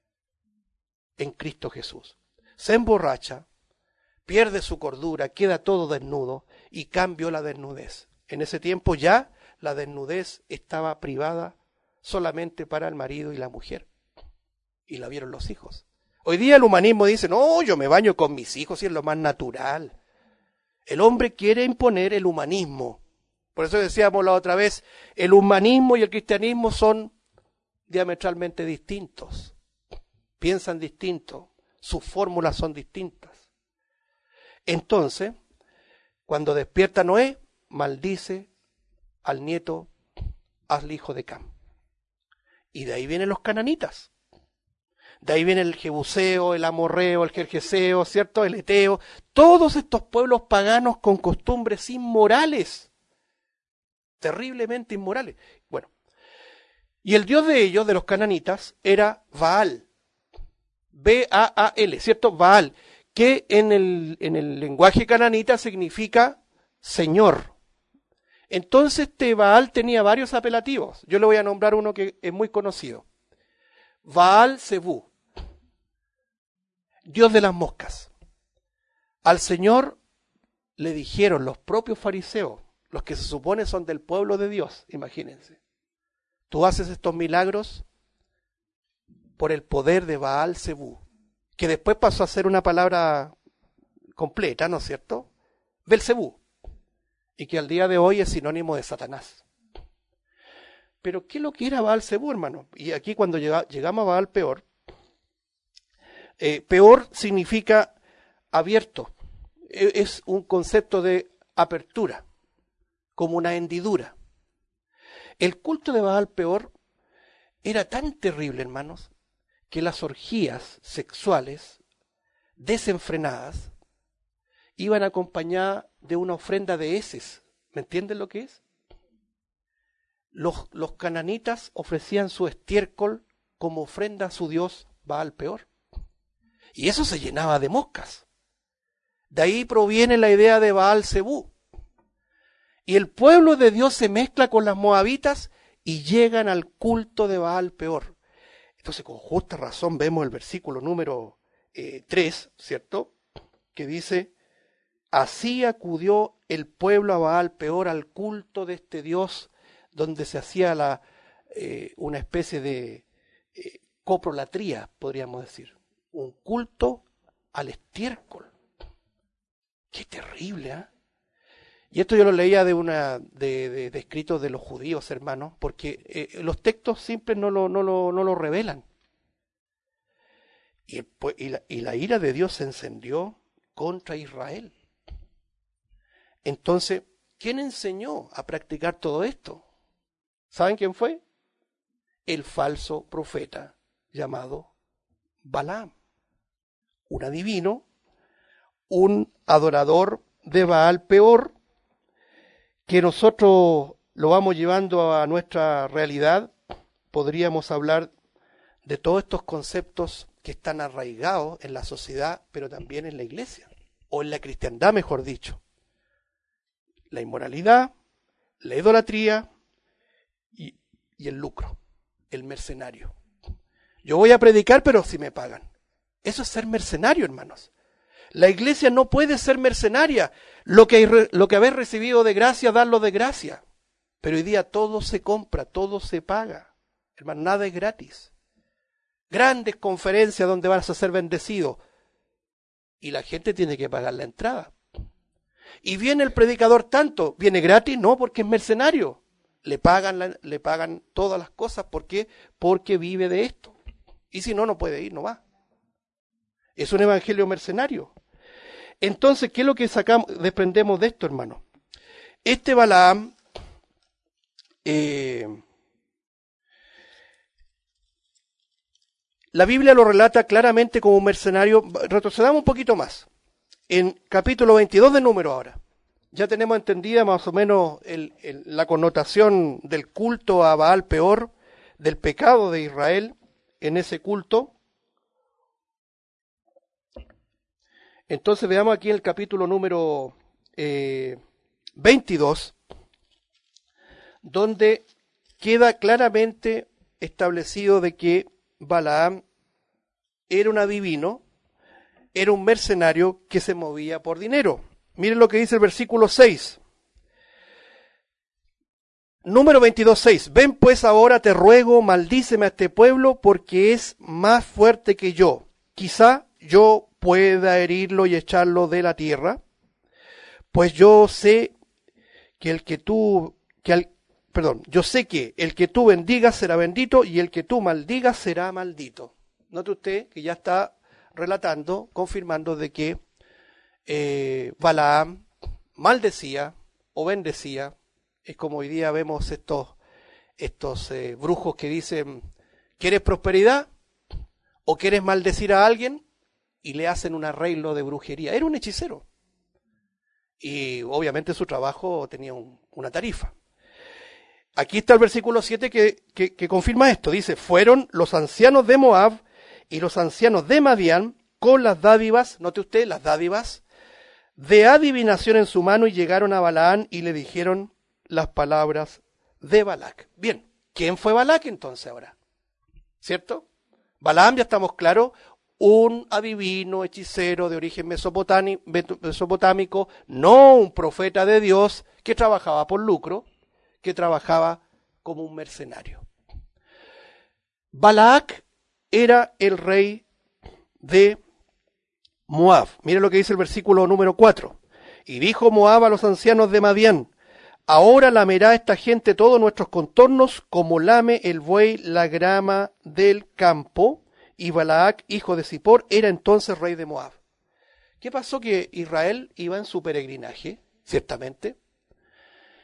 en Cristo Jesús. Se emborracha, pierde su cordura, queda todo desnudo y cambió la desnudez. En ese tiempo ya la desnudez estaba privada solamente para el marido y la mujer. Y la vieron los hijos. Hoy día el humanismo dice, no, yo me baño con mis hijos y es lo más natural. El hombre quiere imponer el humanismo. Por eso decíamos la otra vez, el humanismo y el cristianismo son diametralmente distintos. Piensan distinto, sus fórmulas son distintas. Entonces, cuando despierta Noé, maldice al nieto, al hijo de Cam. Y de ahí vienen los cananitas. De ahí viene el jebuseo, el amorreo, el jerjeseo, ¿cierto? El eteo. Todos estos pueblos paganos con costumbres inmorales. Terriblemente inmorales. Bueno. Y el dios de ellos, de los cananitas, era Baal. B A A L, ¿cierto? Baal. Que en el, en el lenguaje cananita significa Señor. Entonces este Baal tenía varios apelativos. Yo le voy a nombrar uno que es muy conocido. Baal Zebú, Dios de las moscas. Al Señor le dijeron los propios fariseos, los que se supone son del pueblo de Dios, imagínense. Tú haces estos milagros por el poder de Baal Zebú, que después pasó a ser una palabra completa, ¿no es cierto? Belzebú, y que al día de hoy es sinónimo de Satanás. Pero ¿qué es lo que era Baal Zebú, hermano? Y aquí cuando llega, llegamos a Baal Peor, eh, peor significa abierto, es un concepto de apertura, como una hendidura. El culto de Baal Peor era tan terrible, hermanos, que las orgías sexuales desenfrenadas iban acompañadas de una ofrenda de heces. ¿Me entienden lo que es? Los, los cananitas ofrecían su estiércol como ofrenda a su dios Baal Peor. Y eso se llenaba de moscas. De ahí proviene la idea de Baal Zebú. Y el pueblo de Dios se mezcla con las moabitas y llegan al culto de Baal Peor. Entonces, con justa razón vemos el versículo número eh, tres, ¿cierto? Que dice, así acudió el pueblo a Baal Peor al culto de este Dios, donde se hacía la, eh, una especie de eh, coprolatría, podríamos decir. Un culto al estiércol. Qué terrible, ¿eh? Y esto yo lo leía de una de, de, de escritos de los judíos, hermanos, porque eh, los textos simples no lo, no lo, no lo revelan. Y, el, y, la, y la ira de Dios se encendió contra Israel. Entonces, ¿quién enseñó a practicar todo esto? ¿Saben quién fue? El falso profeta llamado Balaam. Un adivino, un adorador de Baal Peor, que nosotros lo vamos llevando a nuestra realidad. Podríamos hablar de todos estos conceptos que están arraigados en la sociedad, pero también en la iglesia, o en la cristiandad, mejor dicho. La inmoralidad, la idolatría y, y el lucro, el mercenario. Yo voy a predicar, pero si me pagan. Eso es ser mercenario, hermanos. La iglesia no puede ser mercenaria. Lo que, lo que habéis recibido de gracia, darlo de gracia. Pero hoy día todo se compra, todo se paga. Hermano, nada es gratis. Grandes conferencias donde vas a ser bendecido. Y la gente tiene que pagar la entrada. Y viene el predicador tanto, ¿viene gratis? No, porque es mercenario. Le pagan, la, le pagan todas las cosas. ¿Por qué? Porque vive de esto. Y si no, no puede ir, no va. Es un evangelio mercenario. Entonces, ¿qué es lo que sacamos, desprendemos de esto, hermano? Este Balaam eh, la Biblia lo relata claramente como un mercenario. Retrocedamos un poquito más. En capítulo veintidós de Números ahora. Ya tenemos entendida más o menos el, el, la connotación del culto a Baal Peor, del pecado de Israel en ese culto. Entonces veamos aquí el capítulo número eh, veintidós, donde queda claramente establecido de que Balaam era un adivino, era un mercenario que se movía por dinero. Miren lo que dice el versículo seis. Número veintidós, seis. Ven pues ahora, te ruego, maldíceme a este pueblo, porque es más fuerte que yo. Quizá yo pueda herirlo y echarlo de la tierra, pues yo sé que el que tú, que al, perdón, yo sé que el que tú bendigas será bendito y el que tú maldigas será maldito. Note usted que ya está relatando, confirmando de que eh, Balaam maldecía o bendecía. Es como hoy día vemos estos, estos eh, brujos que dicen, ¿quieres prosperidad? ¿O quieres maldecir a alguien? Y le hacen un arreglo de brujería. Era un hechicero. Y obviamente su trabajo tenía un, una tarifa. Aquí está el versículo siete que, que, que confirma esto. Dice, fueron los ancianos de Moab y los ancianos de Madián con las dádivas, note usted, las dádivas, de adivinación en su mano y llegaron a Balaam y le dijeron las palabras de Balac. Bien, ¿quién fue Balac entonces ahora? ¿Cierto? Balaam, ya estamos claros, un adivino, hechicero de origen mesopotámico, no un profeta de Dios que trabajaba por lucro, que trabajaba como un mercenario. Balac era el rey de Moab. Mire lo que dice el versículo número cuatro. Y dijo Moab a los ancianos de Madián, ahora lamerá esta gente todos nuestros contornos como lame el buey la grama del campo. Y Balac, hijo de Zippor, era entonces rey de Moab. ¿Qué pasó? Que Israel iba en su peregrinaje, ciertamente,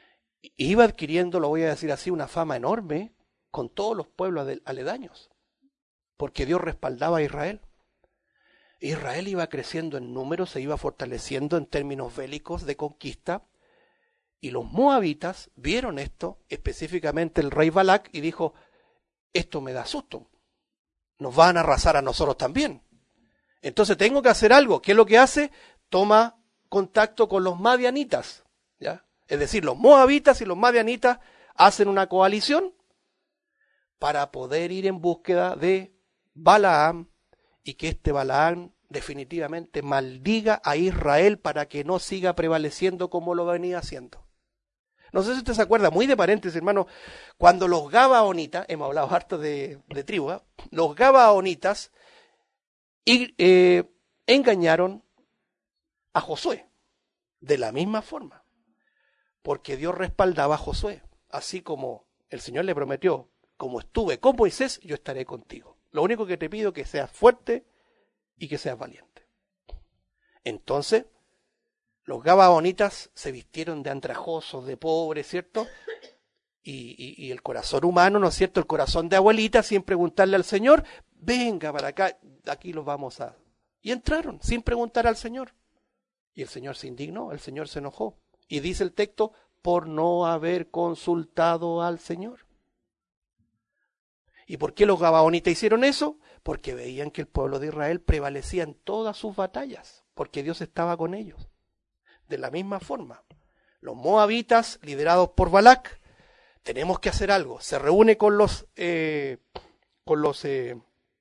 iba adquiriendo, lo voy a decir así, una fama enorme con todos los pueblos aledaños, porque Dios respaldaba a Israel. Israel iba creciendo en número, se iba fortaleciendo en términos bélicos de conquista, y los moabitas vieron esto, específicamente el rey Balac, y dijo, esto me da susto, nos van a arrasar a nosotros también. Entonces tengo que hacer algo. ¿Qué es lo que hace? Toma contacto con los madianitas, ¿ya? Es decir, los moabitas y los madianitas hacen una coalición para poder ir en búsqueda de Balaam y que este Balaam definitivamente maldiga a Israel para que no siga prevaleciendo como lo venía haciendo. No sé si usted se acuerda, muy de paréntesis, hermano, cuando los Gabaonitas, hemos hablado harto de, de tribu, ¿eh? Los Gabaonitas y, eh, engañaron a Josué de la misma forma, porque Dios respaldaba a Josué, así como el Señor le prometió, como estuve con Moisés, yo estaré contigo. Lo único que te pido es que seas fuerte y que seas valiente. Entonces, los gabaonitas se vistieron de andrajosos, de pobres, ¿cierto? Y, y, y el corazón humano, ¿no es cierto? El corazón de abuelita, sin preguntarle al Señor, venga para acá, aquí los vamos a... Y entraron, sin preguntar al Señor. Y el Señor se indignó, el Señor se enojó. Y dice el texto, por no haber consultado al Señor. ¿Y por qué los gabaonitas hicieron eso? Porque veían que el pueblo de Israel prevalecía en todas sus batallas, porque Dios estaba con ellos. De la misma forma, los moabitas, liderados por Balac, tenemos que hacer algo. Se reúne con los, eh, con los eh,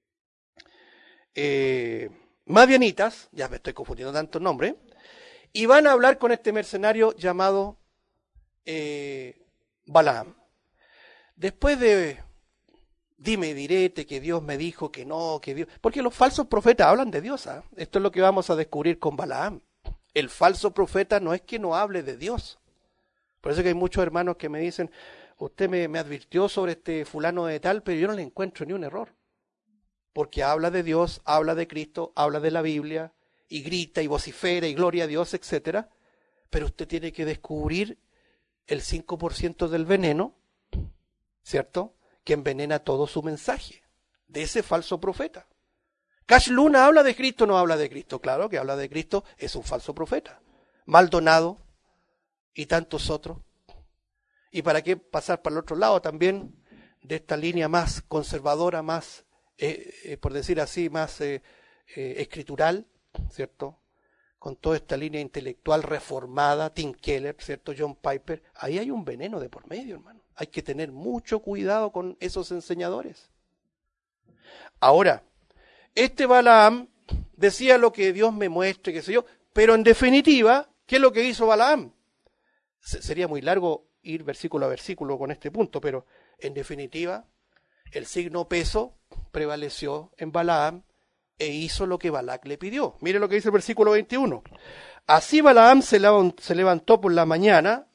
eh, madianitas, ya me estoy confundiendo tanto el nombre, y van a hablar con este mercenario llamado eh, Balaam. Después de dime y direte que Dios me dijo que no, que Dios... Porque los falsos profetas hablan de Dios, ¿eh? Esto es lo que vamos a descubrir con Balaam. El falso profeta no es que no hable de Dios. Por eso que hay muchos hermanos que me dicen, usted me, me advirtió sobre este fulano de tal, pero yo no le encuentro ni un error. Porque habla de Dios, habla de Cristo, habla de la Biblia, y grita y vocifera y gloria a Dios, etcétera. Pero usted tiene que descubrir el cinco por ciento del veneno, ¿cierto?, que envenena todo su mensaje, de ese falso profeta. Cash Luna habla de Cristo, no habla de Cristo. Claro que habla de Cristo, es un falso profeta. Maldonado y tantos otros. ¿Y para qué pasar para el otro lado también de esta línea más conservadora, más, eh, eh, por decir así, más eh, eh, escritural, ¿cierto? Con toda esta línea intelectual reformada, Tim Keller, ¿cierto? John Piper. Ahí hay un veneno de por medio, hermano. Hay que tener mucho cuidado con esos enseñadores. Ahora, este Balaam decía lo que Dios me muestre, qué sé yo, pero en definitiva, ¿qué es lo que hizo Balaam? Sería muy largo ir versículo a versículo con este punto, pero en definitiva, el signo peso prevaleció en Balaam e hizo lo que Balac le pidió. Mire lo que dice el versículo veintiuno. Así Balaam se levantó por la mañana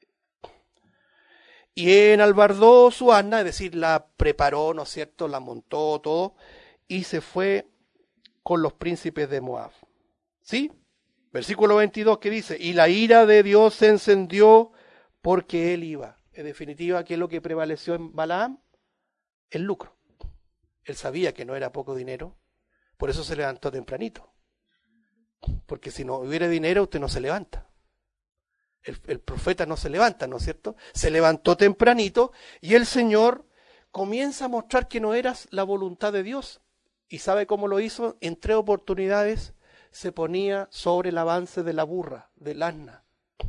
y enalbardó su asna, es decir, la preparó, ¿no es cierto?, la montó todo, y se fue con los príncipes de Moab. ¿Sí? Versículo veintidós que dice, y la ira de Dios se encendió porque él iba. En definitiva, ¿qué es lo que prevaleció en Balaam? El lucro. Él sabía que no era poco dinero, por eso se levantó tempranito. Porque si no hubiera dinero, usted no se levanta. El, el profeta no se levanta, ¿no es cierto? Se levantó tempranito y el Señor comienza a mostrar que no era la voluntad de Dios. ¿Y sabe cómo lo hizo? En tres oportunidades se ponía sobre el avance de la burra, del asna.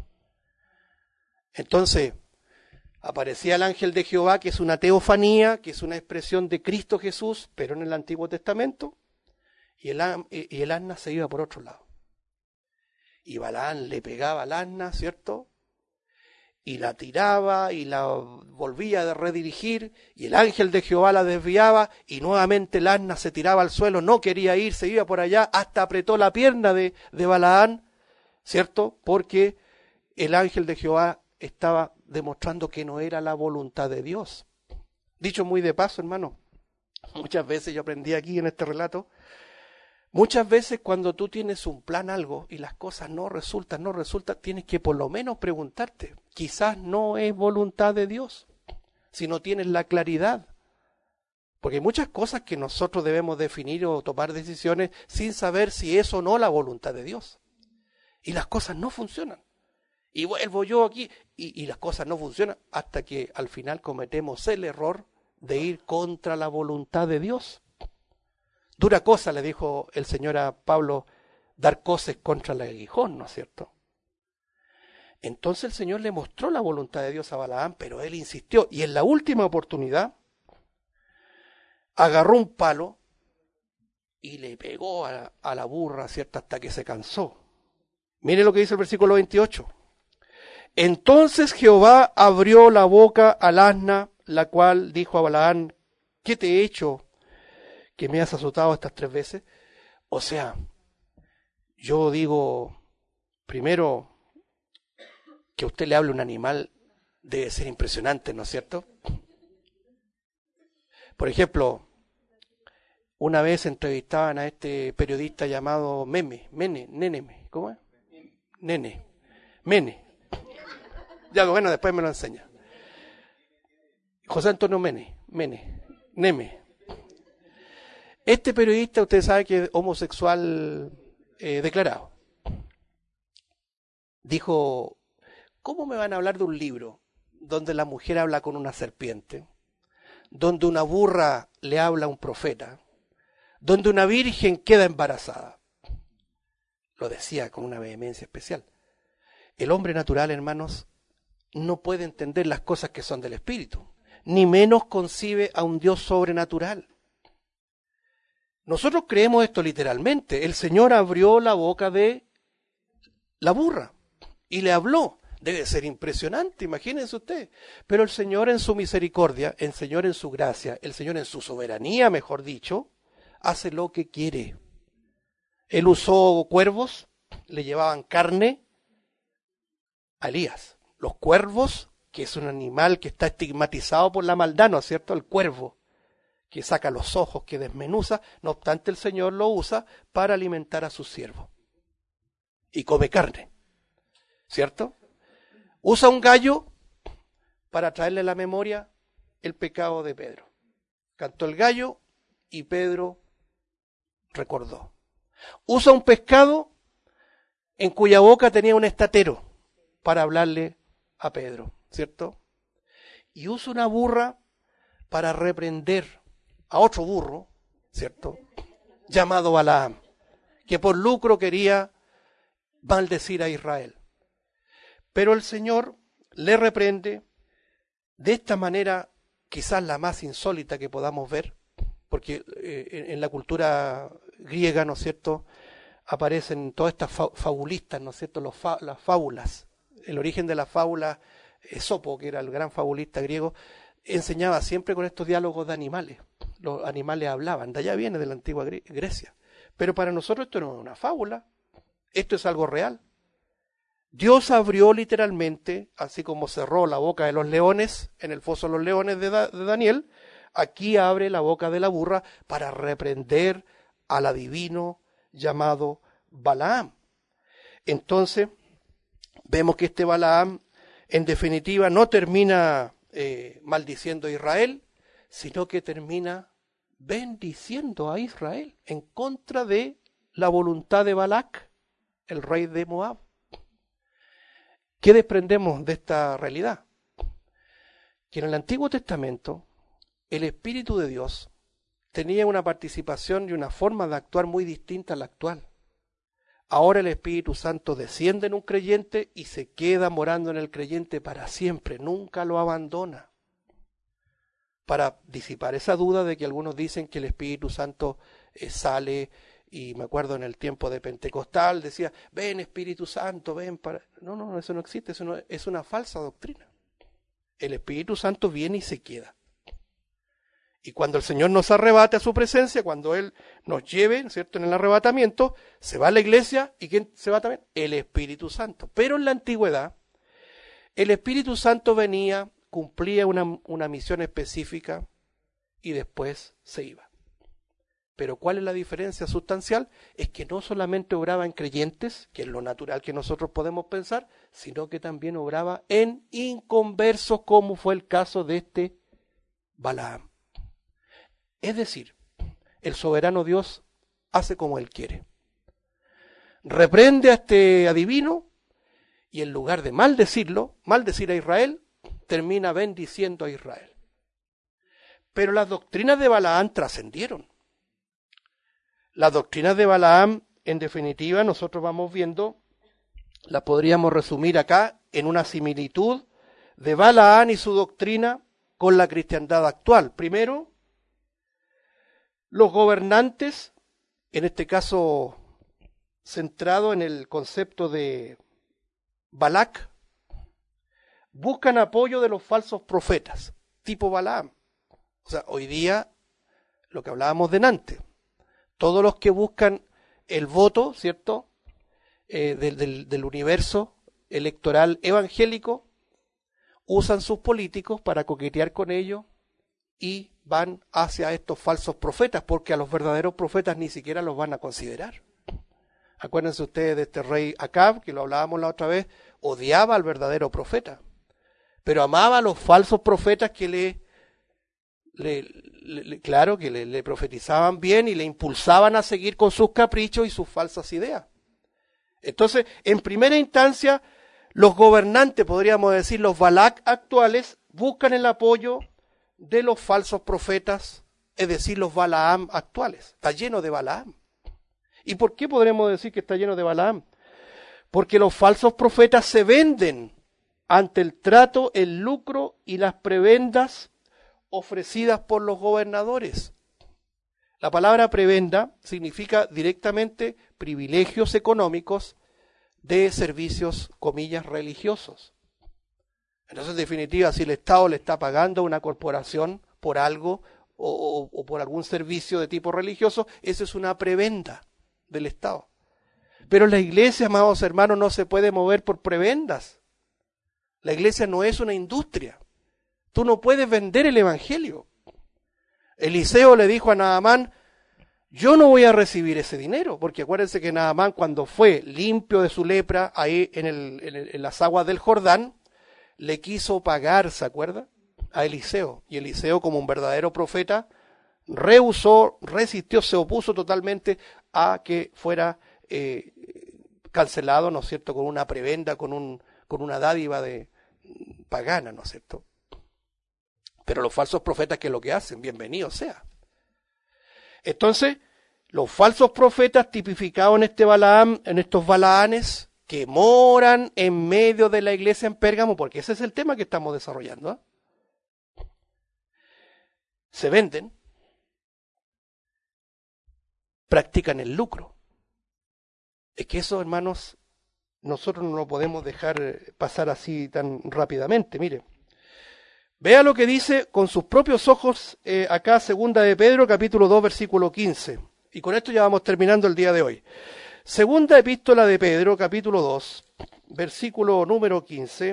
Entonces, aparecía el ángel de Jehová, que es una teofanía, que es una expresión de Cristo Jesús, pero en el Antiguo Testamento, y el, y el asna se iba por otro lado. Y Balaam le pegaba al asna, ¿cierto? Y la tiraba y la volvía a redirigir, y el ángel de Jehová la desviaba, y nuevamente el asna se tiraba al suelo, no quería ir, se iba por allá, hasta apretó la pierna de, de Balaam, ¿cierto? Porque el ángel de Jehová estaba demostrando que no era la voluntad de Dios. Dicho muy de paso, hermano, muchas veces yo aprendí aquí en este relato, Muchas veces cuando tú tienes un plan algo y las cosas no resultan, no resultan, tienes que por lo menos preguntarte, quizás no es voluntad de Dios, si no tienes la claridad. Porque hay muchas cosas que nosotros debemos definir o tomar decisiones sin saber si es o no la voluntad de Dios. Y las cosas no funcionan. Y vuelvo yo aquí y, y las cosas no funcionan hasta que al final cometemos el error de ir contra la voluntad de Dios. Dura cosa, le dijo el Señor a Pablo, dar coces contra el aguijón, ¿no es cierto? Entonces el Señor le mostró la voluntad de Dios a Balaam, pero él insistió. Y en la última oportunidad, agarró un palo y le pegó a, a la burra, ¿cierto? Hasta que se cansó. Mire lo que dice el versículo veintiocho. Entonces Jehová abrió la boca al asna, la cual dijo a Balaam, ¿qué te he hecho que me has azotado estas tres veces? O sea, yo digo, primero, que usted le hable a un animal debe ser impresionante, ¿no es cierto? Por ejemplo, una vez entrevistaban a este periodista llamado Meme, Mene, Nene, ¿cómo es? Nene, Mene. Ya, bueno, después me lo enseña. José Antonio Mene, Mene, Neme. Este periodista, usted sabe que es homosexual eh, declarado. Dijo, ¿cómo me van a hablar de un libro donde la mujer habla con una serpiente, donde una burra le habla a un profeta, donde una virgen queda embarazada? Lo decía con una vehemencia especial. El hombre natural, hermanos, no puede entender las cosas que son del espíritu, ni menos concibe a un Dios sobrenatural. Nosotros creemos esto literalmente. El Señor abrió la boca de la burra y le habló. Debe ser impresionante, imagínense usted. Pero el Señor en su misericordia, el Señor en su gracia, el Señor en su soberanía, mejor dicho, hace lo que quiere. Él usó cuervos, le llevaban carne a Elías. Los cuervos, que es un animal que está estigmatizado por la maldad, ¿no es cierto? El cuervo, que saca los ojos, que desmenuza, no obstante el Señor lo usa para alimentar a sus siervos. Y come carne, ¿cierto? Usa un gallo para traerle a la memoria el pecado de Pedro. Cantó el gallo y Pedro recordó. Usa un pescado en cuya boca tenía un estatero para hablarle a Pedro, ¿cierto? Y usa una burra para reprender a otro burro, ¿cierto? Llamado Balaam, que por lucro quería maldecir a Israel. Pero el Señor le reprende de esta manera, quizás la más insólita que podamos ver, porque eh, en la cultura griega, ¿no es cierto?, aparecen todas estas fa- fabulistas, ¿no es cierto?, Los fa- las fábulas. El origen de la fábula, Esopo, que era el gran fabulista griego, enseñaba siempre con estos diálogos de animales. Los animales hablaban, de allá viene, de la antigua Gre- Grecia. Pero para nosotros esto no es una fábula, esto es algo real. Dios abrió literalmente, así como cerró la boca de los leones en el foso de los leones de, Da- de Daniel, aquí abre la boca de la burra para reprender al adivino llamado Balaam. Entonces, vemos que este Balaam, en definitiva, no termina eh, maldiciendo a Israel, sino que termina bendiciendo a Israel en contra de la voluntad de Balac, el rey de Moab. ¿Qué desprendemos de esta realidad? Que en el Antiguo Testamento el Espíritu de Dios tenía una participación y una forma de actuar muy distinta a la actual. Ahora el Espíritu Santo desciende en un creyente y se queda morando en el creyente para siempre, nunca lo abandona. Para disipar esa duda de que algunos dicen que el Espíritu Santo eh, sale, y me acuerdo en el tiempo de Pentecostal, decía, ven Espíritu Santo, ven para... No, no, eso no existe, eso no, es una falsa doctrina. El Espíritu Santo viene y se queda. Y cuando el Señor nos arrebate a su presencia, cuando Él nos lleve, ¿cierto?, en el arrebatamiento, se va a la iglesia, ¿y quién se va también? El Espíritu Santo. Pero en la antigüedad, el Espíritu Santo venía, cumplía una, una misión específica y después se iba. Pero ¿cuál es la diferencia sustancial? Es que no solamente obraba en creyentes, que es lo natural que nosotros podemos pensar, sino que también obraba en inconversos, como fue el caso de este Balaam. Es decir, el soberano Dios hace como Él quiere. Reprende a este adivino y en lugar de maldecirlo, maldecir a Israel, termina bendiciendo a Israel. Pero las doctrinas de Balaam trascendieron. Las doctrinas de Balaam, en definitiva, nosotros vamos viendo, las podríamos resumir acá en una similitud de Balaam y su doctrina con la cristiandad actual. Primero, los gobernantes, en este caso centrado en el concepto de Balac, buscan apoyo de los falsos profetas, tipo Balaam. O sea, hoy día, lo que hablábamos delante, todos los que buscan el voto, ¿cierto?, eh, del, del, del universo electoral evangélico, usan sus políticos para coquetear con ellos y van hacia estos falsos profetas, porque a los verdaderos profetas ni siquiera los van a considerar. Acuérdense ustedes de este rey Acab, que lo hablábamos la otra vez, odiaba al verdadero profeta, pero amaba a los falsos profetas que le, le, le claro, que le, le profetizaban bien y le impulsaban a seguir con sus caprichos y sus falsas ideas. Entonces, en primera instancia, los gobernantes, podríamos decir, los Balac actuales, buscan el apoyo de los falsos profetas, es decir, los Balaam actuales. Está lleno de Balaam. ¿Y por qué podremos decir que está lleno de Balaam? Porque los falsos profetas se venden ante el trato, el lucro y las prebendas ofrecidas por los gobernadores. La palabra prebenda significa directamente privilegios económicos de servicios, comillas, religiosos. Entonces, en definitiva, si el Estado le está pagando a una corporación por algo o, o, o por algún servicio de tipo religioso, eso es una prebenda del Estado. Pero la iglesia, amados hermanos, no se puede mover por prebendas. La iglesia no es una industria. Tú no puedes vender el evangelio. Eliseo le dijo a Naamán, yo no voy a recibir ese dinero, porque acuérdense que Naamán, cuando fue limpio de su lepra ahí en, el, en, el, en las aguas del Jordán, le quiso pagar, ¿se acuerda?, a Eliseo. Y Eliseo, como un verdadero profeta, rehusó, resistió, se opuso totalmente a que fuera eh, cancelado, ¿no es cierto?, con una prebenda, con, un, con una dádiva de pagana, ¿no es cierto? Pero los falsos profetas, ¿qué es lo que hacen? Bienvenido sea. Entonces, los falsos profetas tipificados en este Balaam, en estos Balaanes, que moran en medio de la iglesia en Pérgamo, porque ese es el tema que estamos desarrollando, ¿eh? Se venden, practican el lucro. Es que eso, hermanos, nosotros no lo podemos dejar pasar así tan rápidamente. Mire, vea lo que dice con sus propios ojos eh, acá, segunda de Pedro, capítulo dos, versículo quince. Y con esto ya vamos terminando el día de hoy. Segunda epístola de Pedro, capítulo dos, versículo número quince.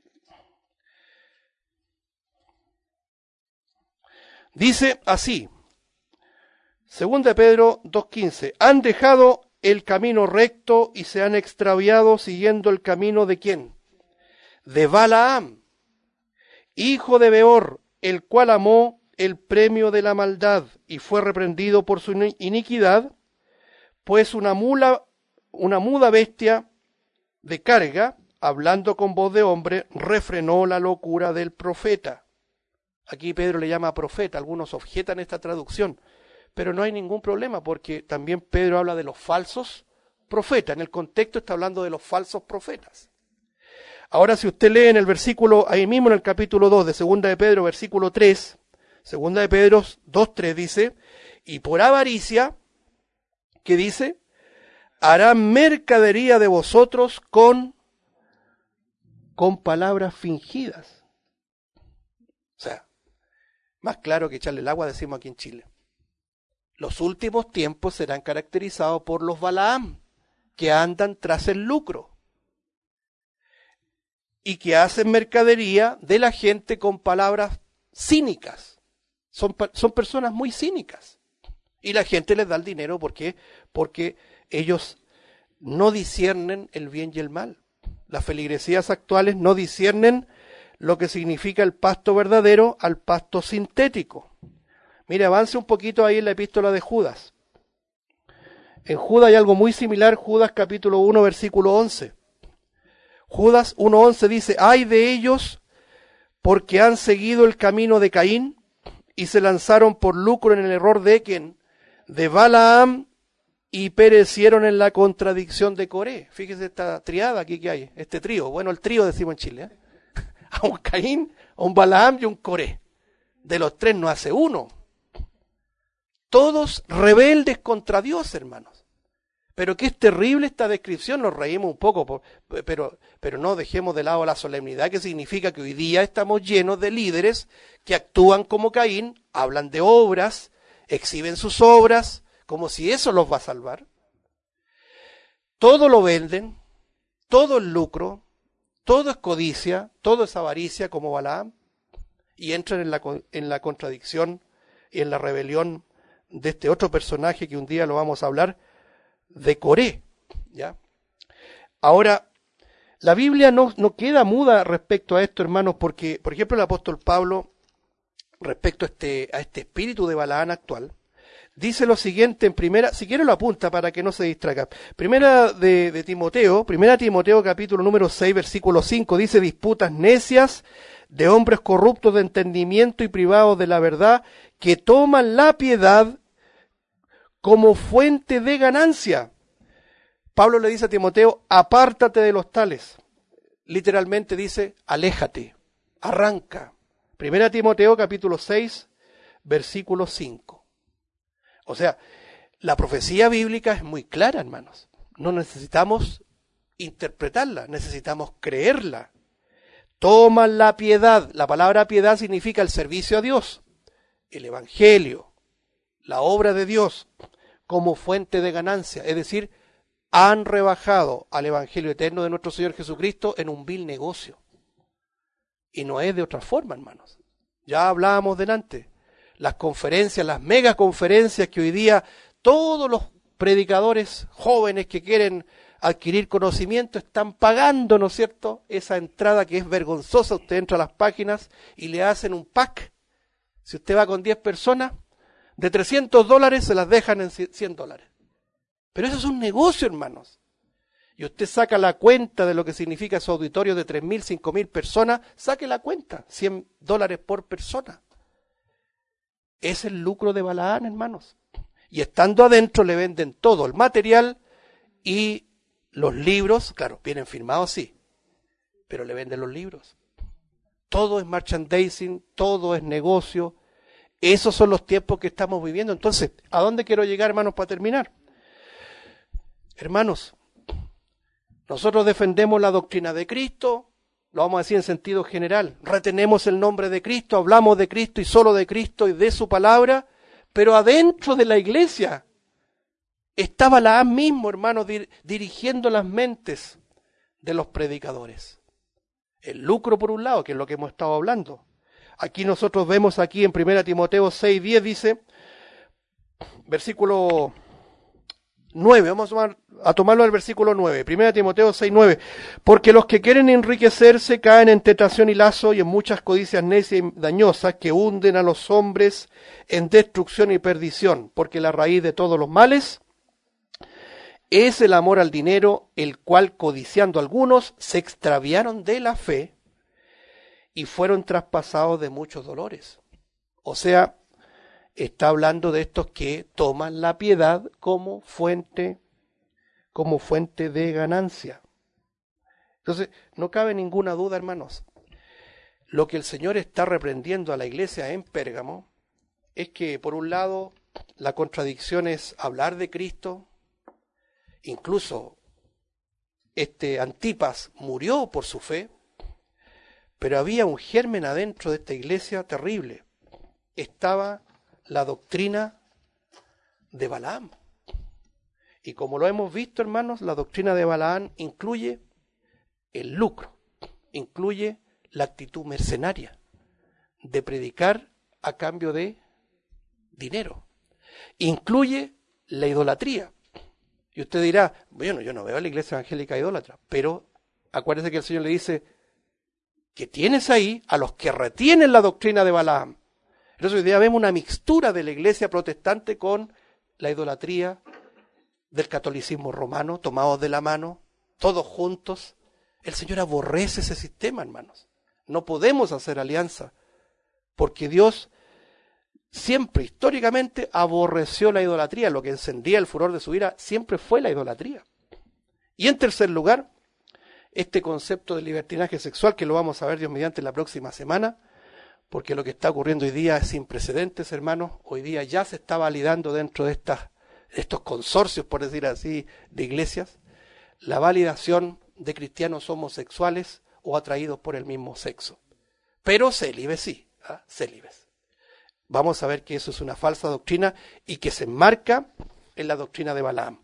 Dice así, segunda de Pedro dos quince, han dejado el camino recto y se han extraviado siguiendo el camino de ¿quién? De Balaam, hijo de Beor, el cual amó el premio de la maldad y fue reprendido por su iniquidad, pues una mula, una muda bestia de carga, hablando con voz de hombre, refrenó la locura del profeta. Aquí Pedro le llama profeta, algunos objetan esta traducción, pero no hay ningún problema porque también Pedro habla de los falsos profetas. En el contexto está hablando de los falsos profetas. Ahora, si usted lee en el versículo, ahí mismo en el capítulo dos de segunda de Pedro, versículo tres, segunda de Pedro dos tres dice, y por avaricia, ¿qué dice? Harán mercadería de vosotros con, con palabras fingidas. O sea, más claro que echarle el agua, decimos aquí en Chile. Los últimos tiempos serán caracterizados por los Balaam, que andan tras el lucro y que hacen mercadería de la gente con palabras cínicas. Son, son personas muy cínicas. Y la gente les da el dinero, ¿por qué? Porque ellos no disciernen el bien y el mal. Las feligresías actuales no disciernen lo que significa el pasto verdadero al pasto sintético. Mire, avance un poquito ahí en la epístola de Judas. En Judas hay algo muy similar, Judas capítulo uno, versículo once. Judas uno once dice, ay de ellos porque han seguido el camino de Caín y se lanzaron por lucro en el error de ¿quién? De Balaam y perecieron en la contradicción de Coré. Fíjese esta triada aquí que hay, este trío. Bueno, el trío decimos en Chile. ¿eh? A un Caín, a un Balaam y un Coré. De los tres no hace uno. Todos rebeldes contra Dios, hermanos. Pero que es terrible esta descripción, nos reímos un poco, por, pero, pero no dejemos de lado la solemnidad que significa que hoy día estamos llenos de líderes que actúan como Caín, hablan de obras, exhiben sus obras, como si eso los va a salvar. Todo lo venden, todo es lucro, todo es codicia, todo es avaricia como Balaam, y entran en la, en la contradicción y en la rebelión de este otro personaje que un día lo vamos a hablar, de Coré, ¿ya? Ahora, la Biblia no, no queda muda respecto a esto, hermanos, porque, por ejemplo, el apóstol Pablo, respecto a este, a este espíritu de Balaam actual, dice lo siguiente en primera, si quiere lo apunta para que no se distraiga. Primera de, de Timoteo, primera Timoteo capítulo número seis, versículo cinco, dice disputas necias de hombres corruptos de entendimiento y privados de la verdad, que toman la piedad como fuente de ganancia. Pablo le dice a Timoteo, apártate de los tales. Literalmente dice, aléjate, arranca. Primera Timoteo capítulo seis, versículo cinco. O sea, la profecía bíblica es muy clara, hermanos. No necesitamos interpretarla, necesitamos creerla. Toman la piedad. La palabra piedad significa el servicio a Dios, el evangelio, la obra de Dios, como fuente de ganancia, es decir, han rebajado al evangelio eterno de nuestro Señor Jesucristo en un vil negocio. Y no es de otra forma, hermanos. Ya hablábamos delante, las conferencias, las mega conferencias que hoy día todos los predicadores jóvenes que quieren adquirir conocimiento están pagando, ¿no es cierto?, esa entrada que es vergonzosa. Usted entra a las páginas y le hacen un pack. Si usted va con diez personas, de trescientos dólares se las dejan en cien dólares. Pero eso es un negocio, hermanos. Y usted saca la cuenta de lo que significa su auditorio de tres mil, cinco mil personas, saque la cuenta, cien dólares por persona. Es el lucro de Balaam, hermanos. Y estando adentro le venden todo, el material y los libros, claro, vienen firmados, sí, pero le venden los libros. Todo es merchandising, todo es negocio. Esos son los tiempos que estamos viviendo. Entonces, ¿a dónde quiero llegar, hermanos, para terminar? Hermanos, nosotros defendemos la doctrina de Cristo, lo vamos a decir en sentido general, retenemos el nombre de Cristo, hablamos de Cristo y solo de Cristo y de su palabra, pero adentro de la iglesia está Balaam mismo, hermanos, dir- dirigiendo las mentes de los predicadores. El lucro por un lado, que es lo que hemos estado hablando. Aquí nosotros vemos aquí en primera Timoteo seis, diez, dice, versículo nueve, vamos a, tomar, a tomarlo del versículo nueve, primera Timoteo seis, nueve, porque los que quieren enriquecerse caen en tentación y lazo y en muchas codicias necias y dañosas que hunden a los hombres en destrucción y perdición, porque la raíz de todos los males es el amor al dinero, el cual codiciando algunos se extraviaron de la fe y fueron traspasados de muchos dolores. O sea, está hablando de estos que toman la piedad como fuente, como fuente de ganancia. Entonces, no cabe ninguna duda, hermanos. Lo que el Señor está reprendiendo a la iglesia en Pérgamo es que, por un lado, la contradicción es hablar de Cristo. Incluso este Antipas murió por su fe, pero había un germen adentro de esta iglesia terrible. Estaba la doctrina de Balaam. Y como lo hemos visto, hermanos, la doctrina de Balaam incluye el lucro, incluye la actitud mercenaria de predicar a cambio de dinero. incluye la idolatría. Y usted dirá, bueno, yo no veo a la iglesia evangélica idólatra, pero acuérdese que el Señor le dice que tienes ahí a los que retienen la doctrina de Balaam. Entonces hoy día vemos una mixtura de la iglesia protestante con la idolatría del catolicismo romano, tomados de la mano, todos juntos. El Señor aborrece ese sistema, hermanos. No podemos hacer alianza, porque Dios siempre, históricamente, aborreció la idolatría. Lo que encendía el furor de su ira siempre fue la idolatría. Y en tercer lugar, este concepto de libertinaje sexual, que lo vamos a ver Dios mediante la próxima semana, porque lo que está ocurriendo hoy día es sin precedentes, hermanos. Hoy día ya se está validando dentro de estas, estos consorcios, por decir así, de iglesias, la validación de cristianos homosexuales o atraídos por el mismo sexo. Pero célibes sí, ¿ah? célibes. Vamos a ver que eso es una falsa doctrina y que se enmarca en la doctrina de Balaam.